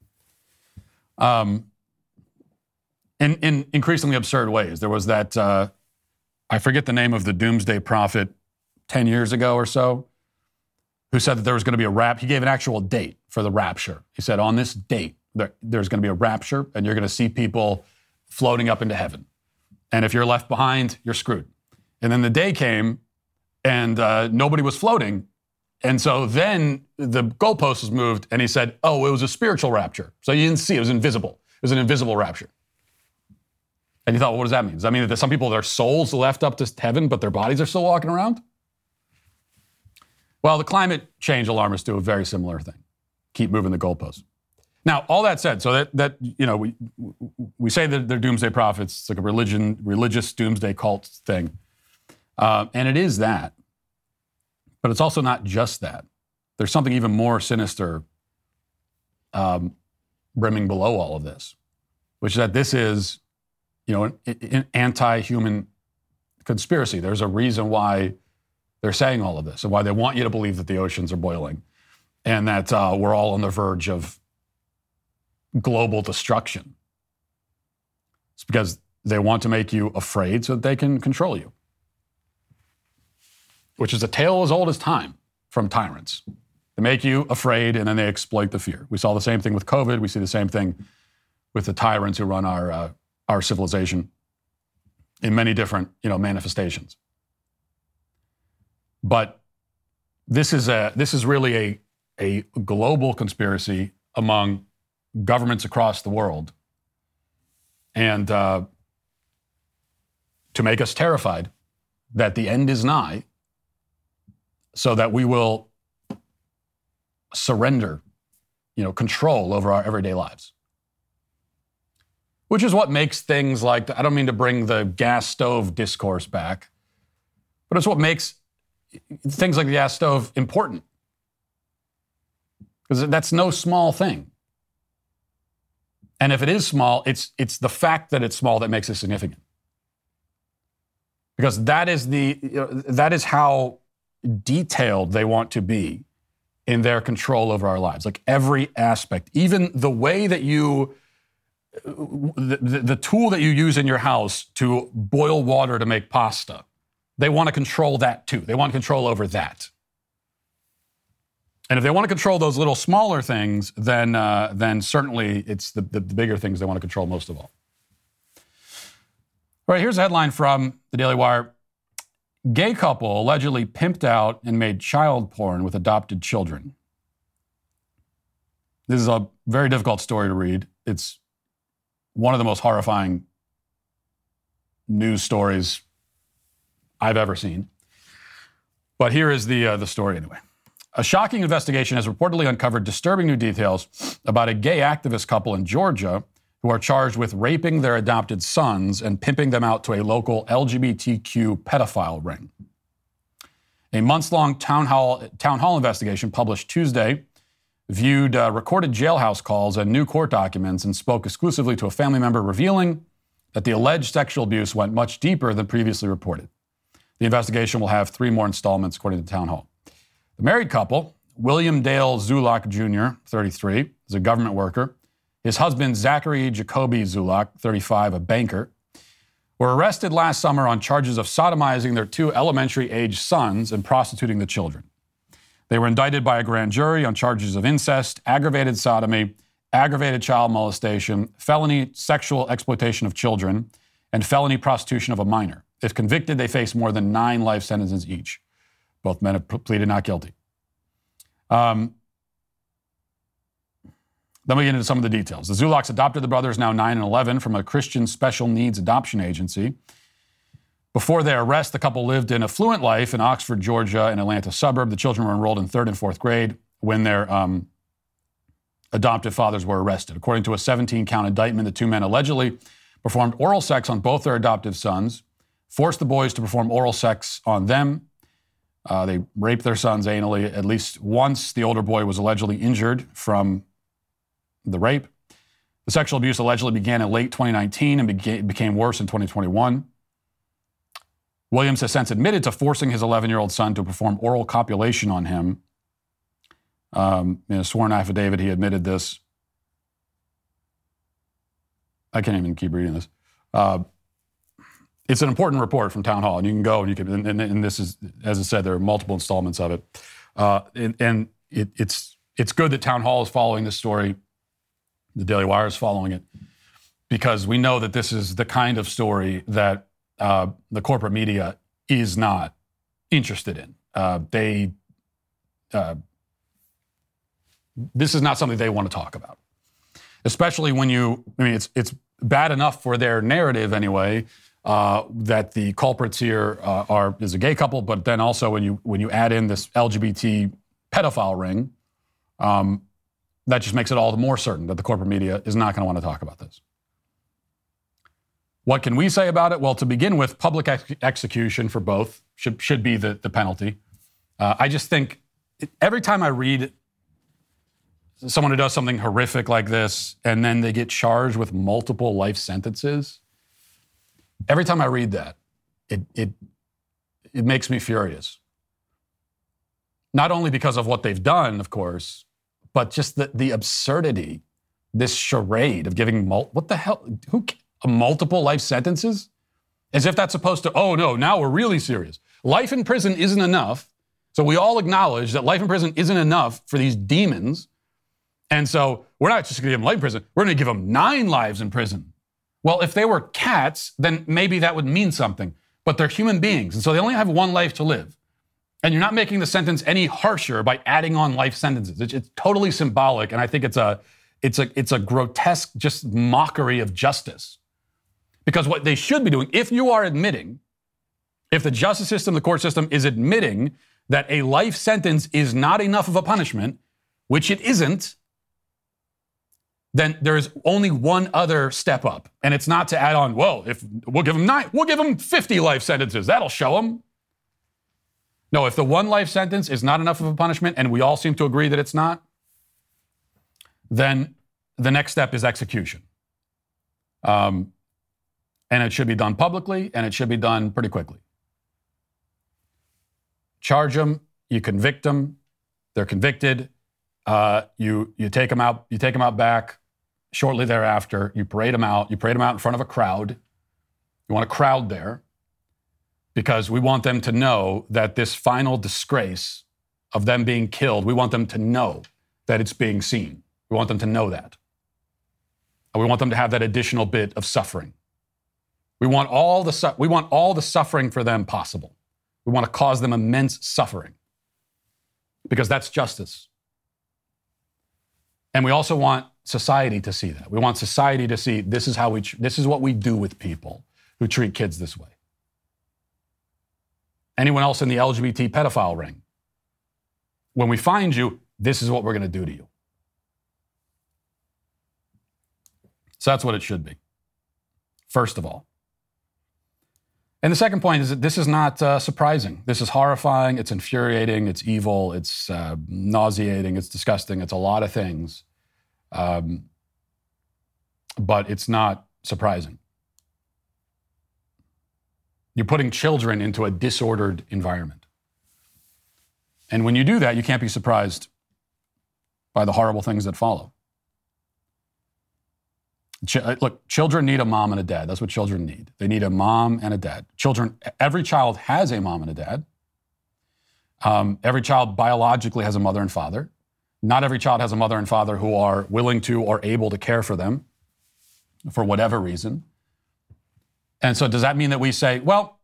Speaker 3: In increasingly absurd ways. There was that, I forget the name of the doomsday prophet 10 years ago or so, who said that there was going to be a rapture. He gave an actual date for the rapture. He said, on this date, there's going to be a rapture, and you're going to see people floating up into heaven. And if you're left behind, you're screwed. And then the day came, and nobody was floating. And so then the goalpost was moved, and he said, oh, it was a spiritual rapture. So you didn't see, it was invisible. It was an invisible rapture. And you thought, well, what does that mean? Does that mean that some people, their souls left up to heaven, but their bodies are still walking around? Well, the climate change alarmists do a very similar thing. Keep moving the goalposts. Now, all that said, so that we say that they're doomsday prophets. It's like a religious doomsday cult thing. And it is that. But it's also not just that. There's something even more sinister brimming below all of this, which is that this is, an anti-human conspiracy. There's a reason why they're saying all of this and why they want you to believe that the oceans are boiling and that we're all on the verge of global destruction. It's because they want to make you afraid so that they can control you, which is a tale as old as time from tyrants. They make you afraid and then they exploit the fear. We saw the same thing with COVID. We see the same thing with the tyrants who run our civilization in many different, manifestations. But this is really a global conspiracy among governments across the world, and to make us terrified that the end is nigh, so that we will surrender, control over our everyday lives. Which is what makes things like, I don't mean to bring the gas stove discourse back, but it's what makes things like the gas stove important. Because that's no small thing. And if it is small, it's the fact that it's small that makes it significant. Because that is how detailed they want to be in their control over our lives. Like every aspect, even the way that the tool that you use in your house to boil water to make pasta, they want to control that too. They want control over that. And if they want to control those little smaller things, then certainly it's the bigger things they want to control most of all. All right, here's a headline from the Daily Wire. Gay couple allegedly pimped out and made child porn with adopted children. This is a very difficult story to read. It's one of the most horrifying news stories I've ever seen. But here is the story anyway. A shocking investigation has reportedly uncovered disturbing new details about a gay activist couple in Georgia who are charged with raping their adopted sons and pimping them out to a local LGBTQ pedophile ring. A months-long town hall investigation published Tuesday viewed recorded jailhouse calls and new court documents and spoke exclusively to a family member, revealing that the alleged sexual abuse went much deeper than previously reported. The investigation will have 3 more installments, according to the town hall. The married couple, William Dale Zulak Jr., 33, is a government worker. His husband, Zachary Jacoby Zulak, 35, a banker, were arrested last summer on charges of sodomizing their 2 elementary-age sons and prostituting the children. They were indicted by a grand jury on charges of incest, aggravated sodomy, aggravated child molestation, felony sexual exploitation of children, and felony prostitution of a minor. If convicted, they face more than 9 life sentences each. Both men have pleaded not guilty. Then we get into some of the details. The Zulaks adopted the brothers, now 9 and 11, from a Christian special needs adoption agency. Before their arrest, the couple lived an affluent life in Oxford, Georgia, an Atlanta suburb. The children were enrolled in 3rd and 4th grade when their adoptive fathers were arrested. According to a 17-count indictment, the 2 men allegedly performed oral sex on both their adoptive sons, forced the boys to perform oral sex on them. They raped their sons anally. At least once, the older boy was allegedly injured from the rape. The sexual abuse allegedly began in late 2019 and became worse in 2021. Williams has since admitted to forcing his 11-year-old son to perform oral copulation on him. In a sworn affidavit, he admitted this. I can't even keep reading this. It's an important report from Town Hall, and you can go and you can. And this is, as I said, there are multiple installments of it, and it's good that Town Hall is following this story. The Daily Wire is following it because we know that this is the kind of story that the corporate media is not interested in. This is not something they want to talk about, especially when it's bad enough for their narrative anyway that the culprits here is a gay couple, but then also when you add in this LGBT pedophile ring, that just makes it all the more certain that the corporate media is not going to want to talk about this. What can we say about it? Well, to begin with, public execution for both should be the penalty. I just think every time I read someone who does something horrific like this and then they get charged with multiple life sentences, every time I read that, it makes me furious. Not only because of what they've done, of course, but just the absurdity, this charade of giving what the hell? Multiple life sentences? As if that's supposed to, oh no, now we're really serious. Life in prison isn't enough. So we all acknowledge that life in prison isn't enough for these demons. And so we're not just going to give them life in prison. We're going to give them 9 lives in prison. Well, if they were cats, then maybe that would mean something. But they're human beings. And so they only have 1 life to live. And you're not making the sentence any harsher by adding on life sentences. It's totally symbolic. And I think it's a grotesque just mockery of justice. Because what they should be doing, if the justice system, the court system is admitting that a life sentence is not enough of a punishment, which it isn't, then there is only one other step up. And it's not to add on, well, if we'll give them 9, we'll give them 50 life sentences. That'll show them. No, if the 1 life sentence is not enough of a punishment, and we all seem to agree that it's not, then the next step is execution. And it should be done publicly, and it should be done pretty quickly. Charge them, you convict them, they're convicted, you take them out back shortly thereafter, you parade them out in front of a crowd. You want a crowd there because we want them to know that this final disgrace of them being killed, we want them to know that it's being seen. We want them to know that. And we want them to have that additional bit of suffering. We want all the suffering for them possible. We want to cause them immense suffering because that's justice. And we also want society to see that. We want society to see this is how this is what we do with people who treat kids this way. Anyone else in the LGBT pedophile ring? When we find you, this is what we're going to do to you. So that's what it should be, first of all. And the second point is that this is not surprising. This is horrifying. It's infuriating. It's evil. It's nauseating. It's disgusting. It's a lot of things. But it's not surprising. You're putting children into a disordered environment. And when you do that, you can't be surprised by the horrible things that follow. Look, children need a mom and a dad. That's what children need. They need a mom and a dad. Every child has a mom and a dad. Every child biologically has a mother and father. Not every child has a mother and father who are willing to or able to care for them for whatever reason. And so does that mean that we say, well,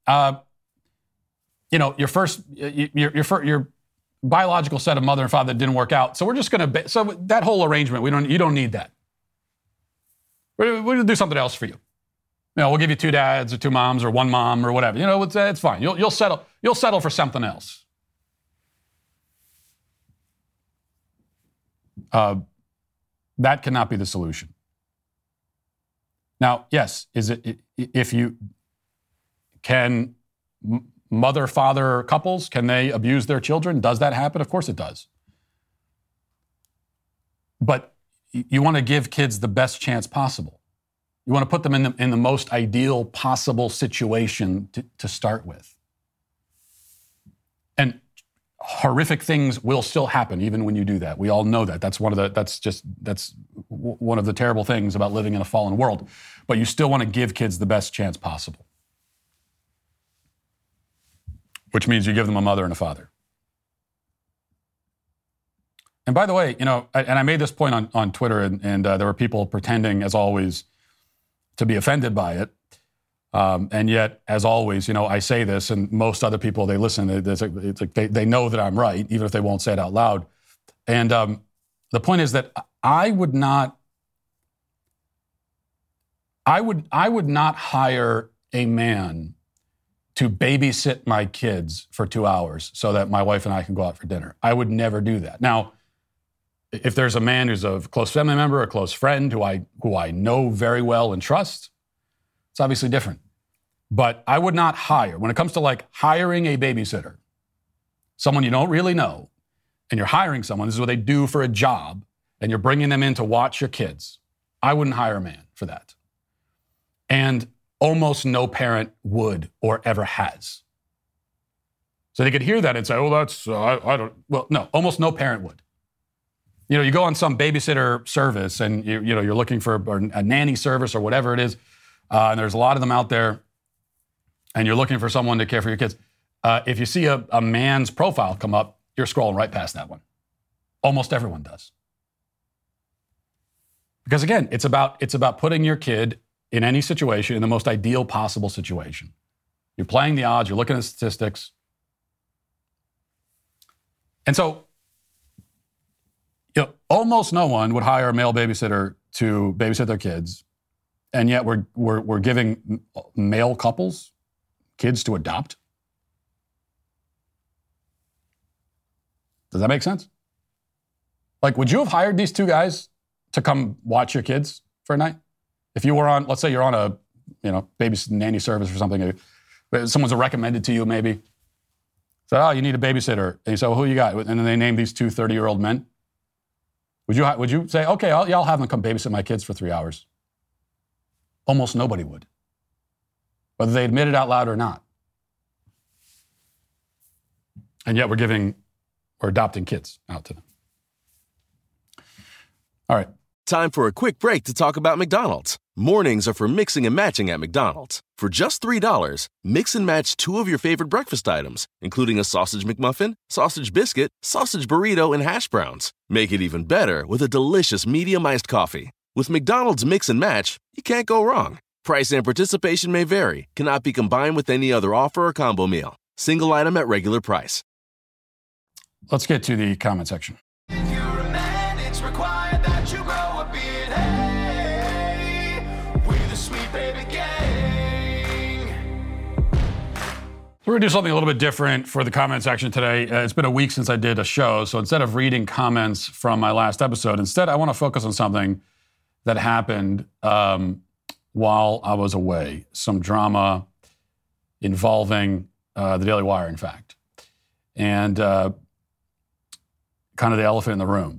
Speaker 3: your biological set of mother and father didn't work out, so we're just going to, so that whole arrangement, you don't need that. We're going to do something else for you. We'll give you 2 dads or 2 moms or 1 mom or whatever. It's fine. You'll settle for something else. That cannot be the solution. Now, yes, can mother-father couples, can they abuse their children? Does that happen? Of course it does. But you want to give kids the best chance possible. You want to put them in the most ideal possible situation to start with. And horrific things will still happen even when you do that. We all know that. That's one of the terrible things about living in a fallen world. But you still want to give kids the best chance possible. Which means you give them a mother and a father. And by the way, and I made this point on Twitter, and there were people pretending, as always, to be offended by it. And yet, as always, I say this, and most other people, they listen. It's like they know that I'm right, even if they won't say it out loud. And the point is that I would not hire a man to babysit my kids for 2 hours so that my wife and I can go out for dinner. I would never do that. Now, if there's a man who's a close family member, a close friend who I know very well and trust, it's obviously different. But I would not hire, when it comes to like hiring a babysitter, someone you don't really know, and you're hiring someone, this is what they do for a job, and you're bringing them in to watch your kids. I wouldn't hire a man for that. And almost no parent would or ever has. So they could hear that and say, no, almost no parent would. You go on some babysitter service and you're looking for a nanny service or whatever it is, and there's a lot of them out there, and you're looking for someone to care for your kids. If you see a man's profile come up, you're scrolling right past that one. Almost everyone does. Because again, it's about putting your kid in any situation in the most ideal possible situation. You're playing the odds, you're looking at statistics. And so, almost no one would hire a male babysitter to babysit their kids, and yet we're giving male couples kids to adopt. Does that make sense? Like, would you have hired these 2 guys to come watch your kids for a night? If you were on, let's say you're on a, babysitting nanny service or something, someone's recommended to you maybe. So, you need a babysitter. And you say, well, who you got? And then they name these 2 30-year-old men. Would you say, okay, I'll have them come babysit my kids for 3 hours? Almost nobody would, whether they admit it out loud or not. And yet we're adopting kids out to them. All right.
Speaker 2: Time for a quick break to talk about McDonald's. Mornings are for mixing and matching at McDonald's. For just $3, mix and match 2 of your favorite breakfast items, including a sausage McMuffin, sausage biscuit, sausage burrito, and hash browns. Make it even better with a delicious medium iced coffee. With McDonald's Mix and Match, you can't go wrong. Price and participation may vary. Cannot be combined with any other offer or combo meal. Single item at regular price.
Speaker 3: Let's get to the comment section.
Speaker 10: If you're a man, It's required that you grow a beard. Hey, we're the Sweet Baby Gang.
Speaker 3: We're going to do something a little bit different for the comment section today. It's been a week since I did a show, so instead of reading comments from my last episode, instead I want to focus on something that happened while I was away. Some drama involving the Daily Wire, in fact. And kind of the elephant in the room.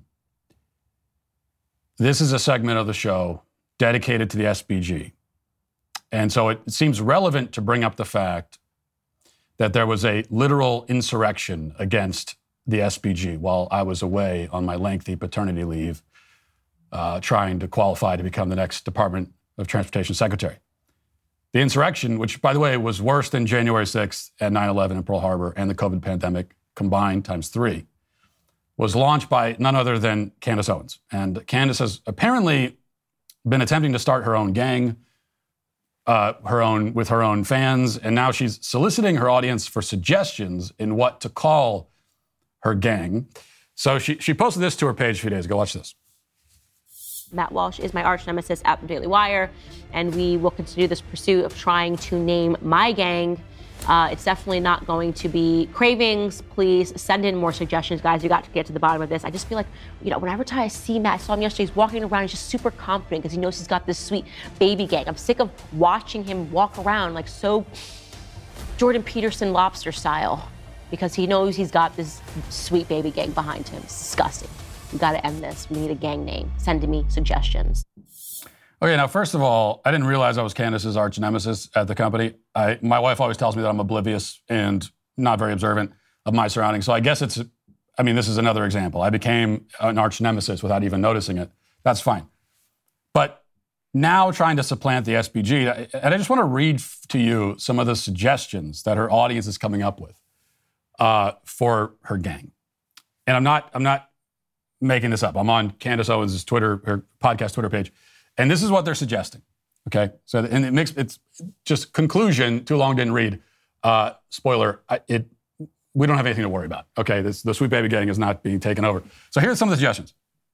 Speaker 3: This is a segment of the show dedicated to the SBG. And so it seems relevant to bring up the fact that there was a literal insurrection against the SBG while I was away on my lengthy paternity leave, trying to qualify to become the next Department of Transportation Secretary. The insurrection, which, by the way, was worse than January 6th and 9/11 in Pearl Harbor and the COVID pandemic combined times 3, was launched by none other than Candace Owens. And Candace has apparently been attempting to start her own gang, with her own fans, and now she's soliciting her audience for suggestions in what to call her gang. So she posted this to her page a few days ago. Watch this.
Speaker 11: Matt Walsh is my arch nemesis at the Daily Wire, and we will continue this pursuit of trying to name my gang. It's definitely not going to be cravings. Please send in more suggestions, guys. You got to get to the bottom of this. I just feel like, whenever I see Matt, I saw him yesterday, he's walking around, he's just super confident because he knows he's got this sweet baby gang. I'm sick of watching him walk around like so Jordan Peterson lobster style because he knows he's got this sweet baby gang behind him. It's disgusting. We got to end this. We need a gang name. Send me suggestions.
Speaker 3: Okay, now, first of all, I didn't realize I was Candace's arch nemesis at the company. My wife always tells me that I'm oblivious and not very observant of my surroundings. So I guess this is another example. I became an arch nemesis without even noticing it. That's fine. But now trying to supplant the SBG, and I just want to read to you some of the suggestions that her audience is coming up with for her gang. And I'm not making this up. I'm on Candace Owens' her podcast Twitter page. And this is what they're suggesting, okay? So, and it's just conclusion, too long, didn't read. Spoiler, we don't have anything to worry about, okay? The Sweet Baby Gang is not being taken over. So here's some of the suggestions.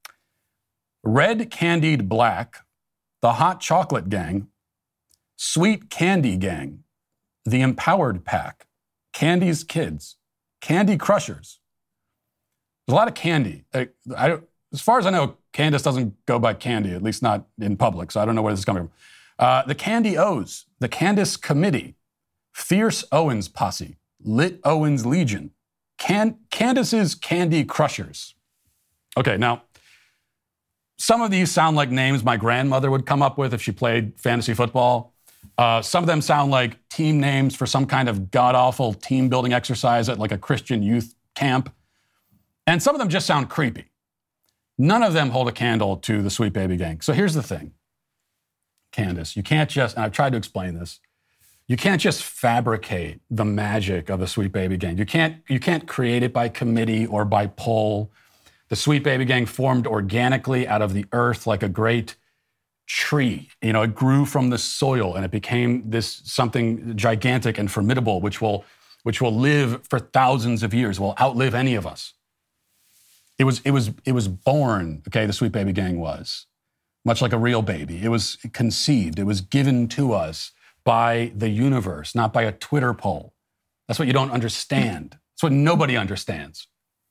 Speaker 3: Red Candied Black, the Hot Chocolate Gang, Sweet Candy Gang, the Empowered Pack, Candy's Kids, Candy Crushers. There's a lot of candy. As far as I know, Candace doesn't go by Candy, at least not in public, so I don't know where this is coming from. The Candy O's, the Candace Committee, Fierce Owens Posse, Lit Owens Legion, Candace's Candy Crushers. Okay, now, some of these sound like names my grandmother would come up with if she played fantasy football. Some of them sound like team names for some kind of god-awful team-building exercise at like a Christian youth camp. And some of them just sound creepy. None of them hold a candle to the Sweet Baby Gang. So here's the thing, Candace, you can't just, and I've tried to explain this, you can't just fabricate the magic of the Sweet Baby Gang. You can't create it by committee or by poll. The Sweet Baby Gang formed organically out of the earth like a great tree. It grew from the soil and it became this something gigantic and formidable, which will live for thousands of years, will outlive any of us. It was born, okay, the Sweet Baby Gang was, much like a real baby. It was conceived. It was given to us by the universe, not by a Twitter poll. That's what you don't understand. That's what nobody understands.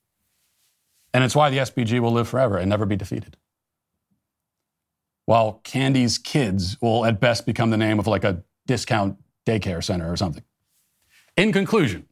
Speaker 3: And it's why the SBG will live forever and never be defeated. While Candy's Kids will at best become the name of like a discount daycare center or something. In conclusion,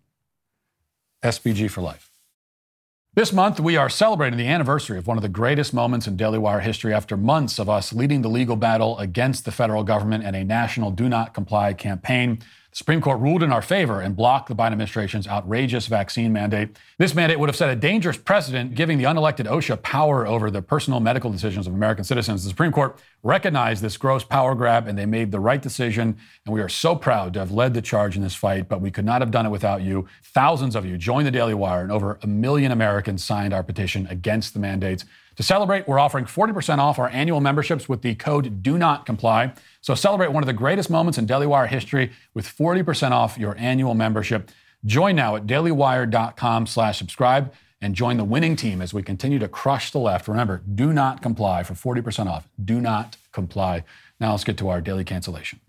Speaker 3: SBG for life. This month, we are celebrating the anniversary of one of the greatest moments in Daily Wire history after months of us leading the legal battle against the federal government and a national do not comply campaign. The Supreme Court ruled in our favor and blocked the Biden administration's outrageous vaccine mandate. This mandate would have set a dangerous precedent, giving the unelected OSHA power over the personal medical decisions of American citizens. The Supreme Court recognized this gross power grab, and they made the right decision. And we are so proud to have led the charge in this fight, but we could not have done it without you. Thousands of you joined the Daily Wire, and over 1 million Americans signed our petition against the mandates. To celebrate, we're offering 40% off our annual memberships with the code Do Not Comply. So celebrate one of the greatest moments in Daily Wire history with 40% off your annual membership. Join now at dailywire.com/subscribe. and join the winning team as we continue to crush the left. Remember, do not comply for 40% off. Do not comply. Now let's get to our daily cancellation.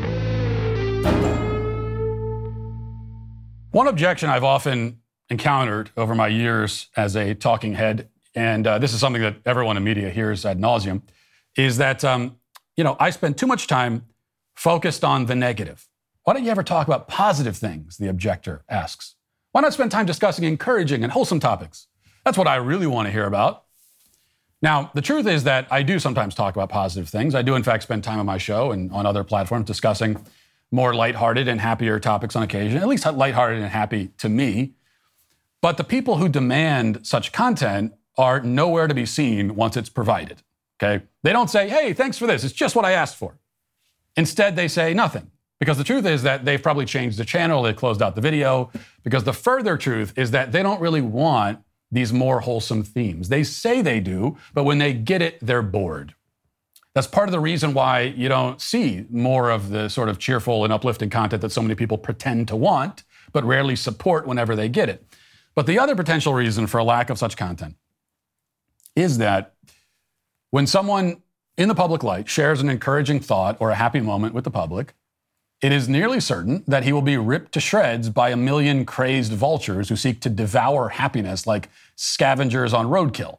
Speaker 3: One objection I've often encountered over my years as a talking head, and this is something that everyone in media hears ad nauseum, is that, I spend too much time focused on the negative. Why don't you ever talk about positive things, the objector asks. Why not spend time discussing encouraging and wholesome topics? That's what I really want to hear about. Now, the truth is that I do sometimes talk about positive things. I do, in fact, spend time on my show and on other platforms discussing more lighthearted and happier topics on occasion, at least lighthearted and happy to me. But the people who demand such content are nowhere to be seen once it's provided, okay? They don't say, hey, thanks for this. It's just what I asked for. Instead, they say nothing. Because the truth is that they've probably changed the channel, they closed out the video, because the further truth is that they don't really want these more wholesome themes. They say they do, but when they get it, they're bored. That's part of the reason why you don't see more of the sort of cheerful and uplifting content that so many people pretend to want, but rarely support whenever they get it. But the other potential reason for a lack of such content is that when someone in the public light shares an encouraging thought or a happy moment with the public, it is nearly certain that he will be ripped to shreds by a million crazed vultures who seek to devour happiness like scavengers on roadkill.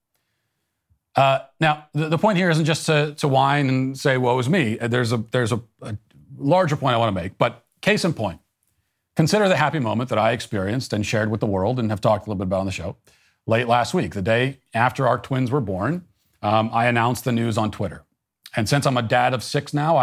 Speaker 3: Now, the point here isn't just to whine and say, woe is me. There's a larger point I want to make, but case in point, consider the happy moment that I experienced and shared with the world and have talked a little bit about on the show late last week. The day after our twins were born, I announced the news on Twitter. And since I'm a dad of 6 now,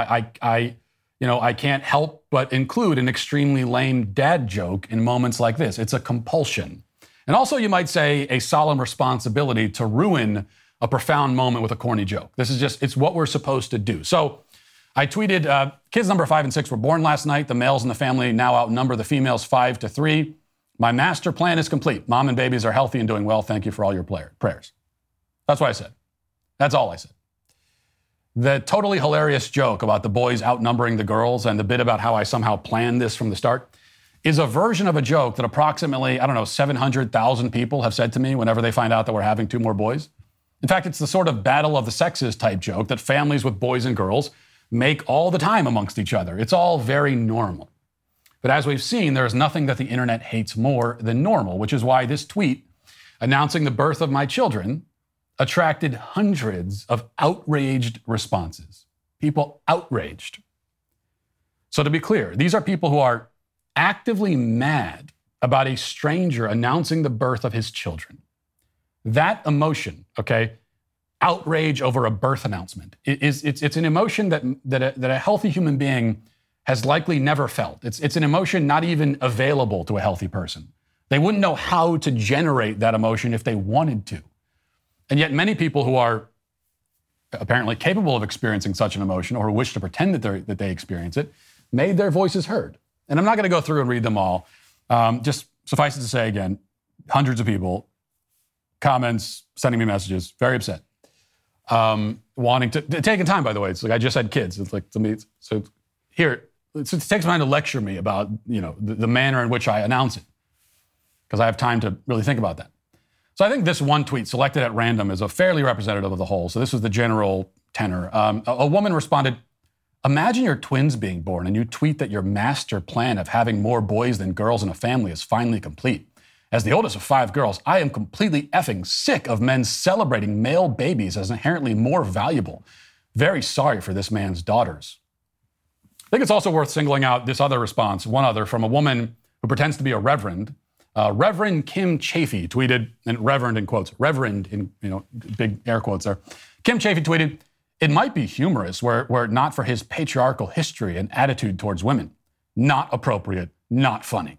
Speaker 3: I can't help but include an extremely lame dad joke in moments like this. It's a compulsion. And also, you might say, a solemn responsibility to ruin a profound moment with a corny joke. It's what we're supposed to do. So I tweeted, kids number 5 and 6 were born last night. The males in the family now outnumber the females 5-3. My master plan is complete. Mom and babies are healthy and doing well. Thank you for all your prayers. That's what I said. That's all I said. The totally hilarious joke about the boys outnumbering the girls and the bit about how I somehow planned this from the start is a version of a joke that approximately, 700,000 people have said to me whenever they find out that we're having 2 more boys. In fact, it's the sort of battle of the sexes type joke that families with boys and girls make all the time amongst each other. It's all very normal. But as we've seen, there is nothing that the internet hates more than normal, which is why this tweet announcing the birth of my children attracted hundreds of outraged responses. People outraged. So to be clear, these are people who are actively mad about a stranger announcing the birth of his children. That emotion, okay, outrage over a birth announcement, it's an emotion that a healthy human being has likely never felt. It's an emotion not even available to a healthy person. They wouldn't know how to generate that emotion if they wanted to. And yet many people who are apparently capable of experiencing such an emotion or who wish to pretend that they experience it made their voices heard. And I'm not going to go through and read them all. Just suffice it to say again, hundreds of people, comments, sending me messages, very upset. Wanting to, taking time, by the way. It's like I just had kids. It's like, to me, so here, it takes time to lecture me about, the manner in which I announce it, because I have time to really think about that. So I think this one tweet selected at random is a fairly representative of the whole. So this was the general tenor. A woman responded, imagine your twins being born and you tweet that your master plan of having more boys than girls in a family is finally complete. As the oldest of 5 girls, I am completely effing sick of men celebrating male babies as inherently more valuable. Very sorry for this man's daughters. I think it's also worth singling out this other response, one other, from a woman who pretends to be a reverend. Reverend Kim Chafee tweeted, and reverend in quotes, reverend in big air quotes there. Kim Chafee tweeted, it might be humorous were it not for his patriarchal history and attitude towards women. Not appropriate, not funny.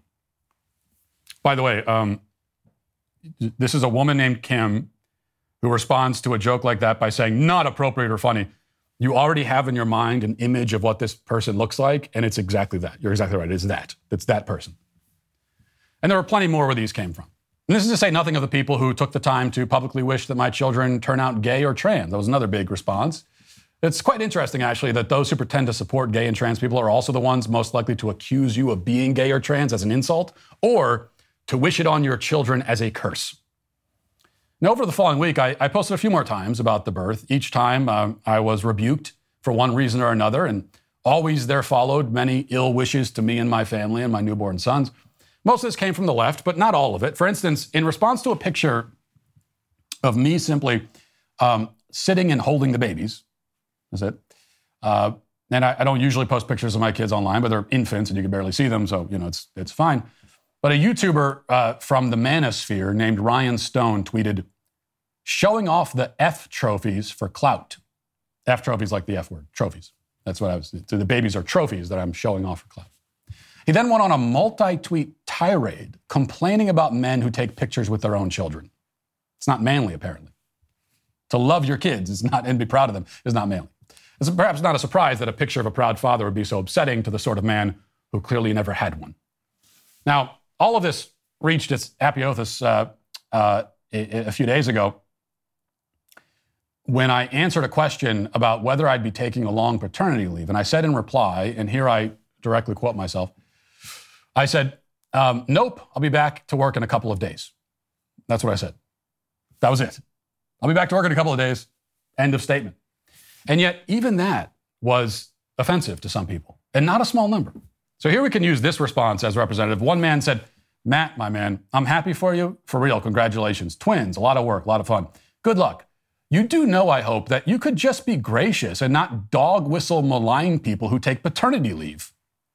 Speaker 3: By the way, this is a woman named Kim who responds to a joke like that by saying, not appropriate or funny. You already have in your mind an image of what this person looks like, and it's exactly that. You're exactly right. It's that person. And there were plenty more where these came from. And this is to say nothing of the people who took the time to publicly wish that my children turn out gay or trans. That was another big response. It's quite interesting, actually, that those who pretend to support gay and trans people are also the ones most likely to accuse you of being gay or trans as an insult, or to wish it on your children as a curse. Now, over the following week, I posted a few more times about the birth. Each time I was rebuked for one reason or another, and always there followed many ill wishes to me and my family and my newborn sons. Most of this came from the left, but not all of it. For instance, in response to a picture of me simply sitting and holding the babies, that's it. And I don't usually post pictures of my kids online, but they're infants and you can barely see them, so it's fine. But a YouTuber from the manosphere named Ryan Stone tweeted, "Showing off the F trophies for clout." F trophies like the F word, trophies. That's what I was, so the babies are trophies that I'm showing off for clout. He then went on a multi-tweet tirade complaining about men who take pictures with their own children. It's not manly, apparently. To love your kids is not, and be proud of them is not manly. It's perhaps not a surprise that a picture of a proud father would be so upsetting to the sort of man who clearly never had one. Now, all of this reached its apotheosis a few days ago when I answered a question about whether I'd be taking a long paternity leave. And I said in reply, and here I directly quote myself, I said, nope, I'll be back to work in a couple of days. That's what I said. That was it. I'll be back to work in a couple of days. End of statement. And yet, even that was offensive to some people, and not a small number. So here we can use this response as representative. One man said, "Matt, my man, I'm happy for you. For real, congratulations. Twins, a lot of work, a lot of fun. Good luck. You do know, I hope, that you could just be gracious and not dog whistle malign people who take paternity leave."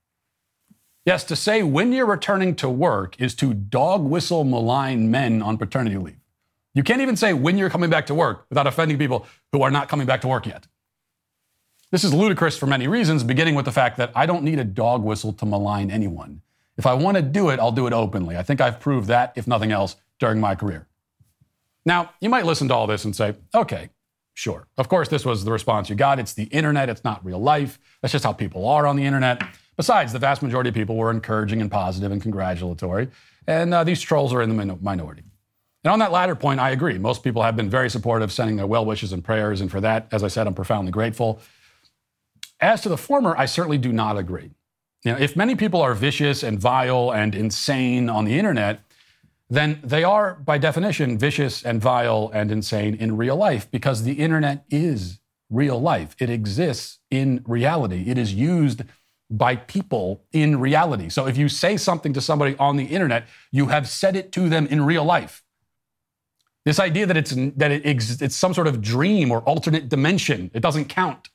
Speaker 3: Yes, to say when you're returning to work is to dog whistle malign men on paternity leave. You can't even say when you're coming back to work without offending people who are not coming back to work yet. This is ludicrous for many reasons, beginning with the fact that I don't need a dog whistle to malign anyone. If I want to do it, I'll do it openly. I think I've proved that, if nothing else, during my career. Now, you might listen to all this and say, okay, sure. Of course, this was the response you got. It's the internet. It's not real life. That's just how people are on the internet. Besides, the vast majority of people were encouraging and positive and congratulatory, and these trolls are in the minority. And on that latter point, I agree. Most people have been very supportive, sending their well wishes and prayers, and for that, as I said, I'm profoundly grateful. As to the former, I certainly do not agree. If many people are vicious and vile and insane on the internet, then they are, by definition, vicious and vile and insane in real life, because the internet is real life. It exists in reality. It is used by people in reality. So if you say something to somebody on the internet, you have said it to them in real life. This idea that it's some sort of dream or alternate dimension, it doesn't count,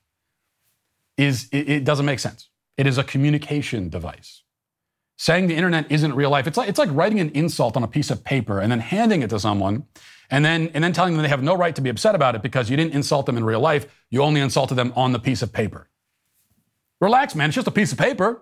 Speaker 3: it doesn't make sense. It is a communication device. Saying the internet isn't real life, it's like writing an insult on a piece of paper and then handing it to someone and then telling them they have no right to be upset about it because you didn't insult them in real life, you only insulted them on the piece of paper. Relax, man, it's just a piece of paper.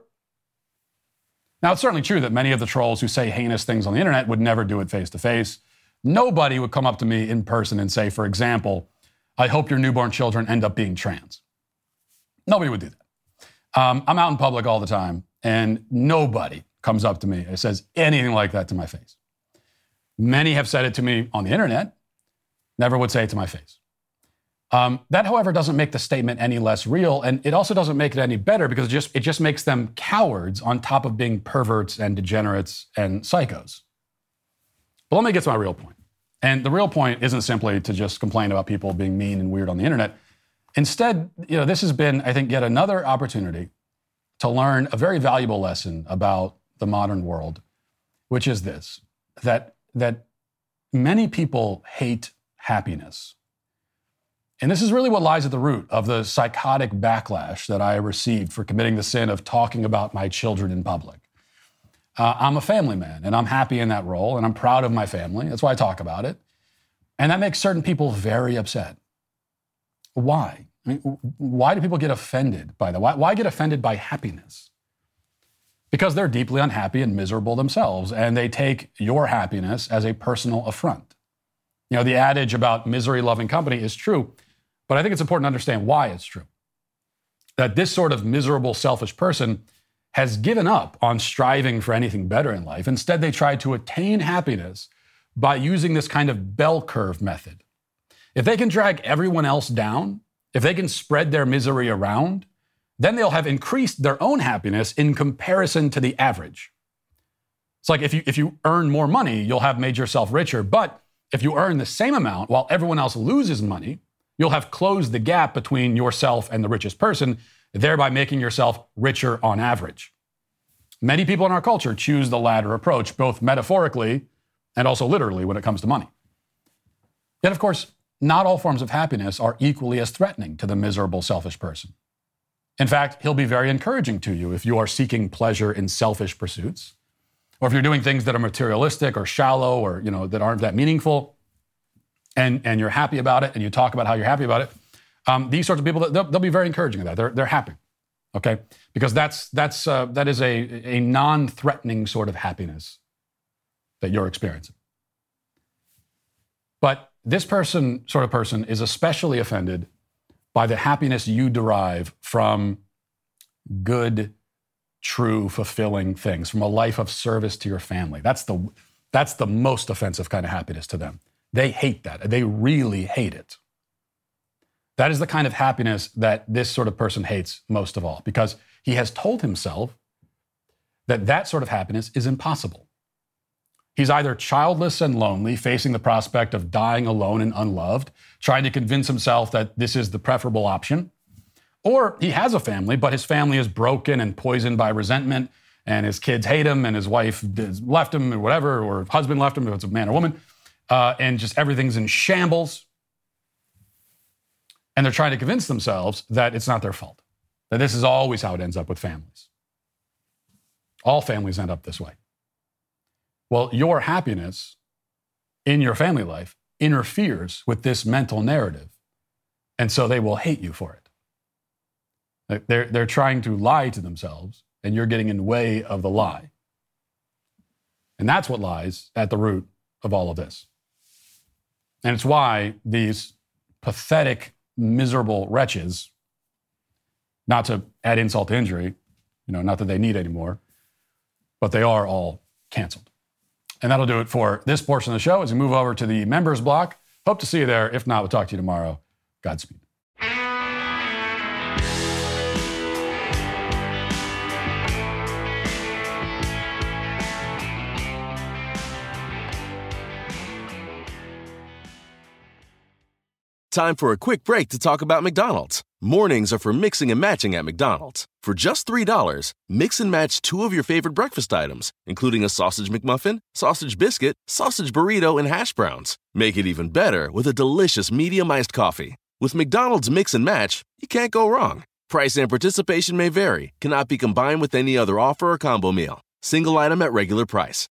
Speaker 3: Now, it's certainly true that many of the trolls who say heinous things on the internet would never do it face to face. Nobody would come up to me in person and say, for example, "I hope your newborn children end up being trans." Nobody would do that. I'm out in public all the time, and nobody comes up to me and says anything like that to my face. Many have said it to me on the internet, never would say it to my face. That, however, doesn't make the statement any less real, and it also doesn't make it any better because it just makes them cowards on top of being perverts and degenerates and psychos. But let me get to my real point. And the real point isn't simply to just complain about people being mean and weird on the internet. Instead, this has been, I think, yet another opportunity to learn a very valuable lesson about the modern world, which is this, that many people hate happiness. And this is really what lies at the root of the psychotic backlash that I received for committing the sin of talking about my children in public. I'm a family man, and I'm happy in that role, and I'm proud of my family. That's why I talk about it. And that makes certain people very upset. Why? I mean, why do people get offended by that? Why get offended by happiness? Because they're deeply unhappy and miserable themselves, and they take your happiness as a personal affront. The adage about misery loving company is true, but I think it's important to understand why it's true. That this sort of miserable, selfish person has given up on striving for anything better in life. Instead, they try to attain happiness by using this kind of bell curve method. If they can drag everyone else down, if they can spread their misery around, then they'll have increased their own happiness in comparison to the average. It's like if you earn more money, you'll have made yourself richer. But if you earn the same amount while everyone else loses money, you'll have closed the gap between yourself and the richest person, thereby making yourself richer on average. Many people in our culture choose the latter approach, both metaphorically and also literally when it comes to money. Yet, of course, not all forms of happiness are equally as threatening to the miserable, selfish person. In fact, he'll be very encouraging to you if you are seeking pleasure in selfish pursuits, or if you're doing things that are materialistic or shallow or, that aren't that meaningful, and you're happy about it, and you talk about how you're happy about it. These sorts of people, they'll be very encouraging of that. They're happy, okay? Because that is a non-threatening sort of happiness that you're experiencing. But this sort of person is especially offended by the happiness you derive from good, true, fulfilling things, from a life of service to your family. That's the most offensive kind of happiness to them. They hate that. They really hate it. That is the kind of happiness that this sort of person hates most of all, because he has told himself that sort of happiness is impossible. He's either childless and lonely, facing the prospect of dying alone and unloved, trying to convince himself that this is the preferable option, or he has a family, but his family is broken and poisoned by resentment, and his kids hate him, and his wife left him or whatever, or husband left him, if it's a man or woman, and just everything's in shambles. And they're trying to convince themselves that it's not their fault, that this is always how it ends up with families. All families end up this way. Well, your happiness in your family life interferes with this mental narrative, and so they will hate you for it. They're trying to lie to themselves, and you're getting in the way of the lie. And that's what lies at the root of all of this. And it's why these pathetic, miserable wretches, not to add insult to injury, not that they need anymore, but they are all canceled. And that'll do it for this portion of the show as we move over to the members block. Hope to see you there. If not, we'll talk to you tomorrow. Godspeed.
Speaker 2: Time for a quick break to talk about McDonald's. Mornings are for mixing and matching at McDonald's. For just $3, mix and match 2 of your favorite breakfast items, including a sausage McMuffin, sausage biscuit, sausage burrito, and hash browns. Make it even better with a delicious medium iced coffee. With McDonald's Mix and Match, you can't go wrong. Price and participation may vary, cannot be combined with any other offer or combo meal. Single item at regular price.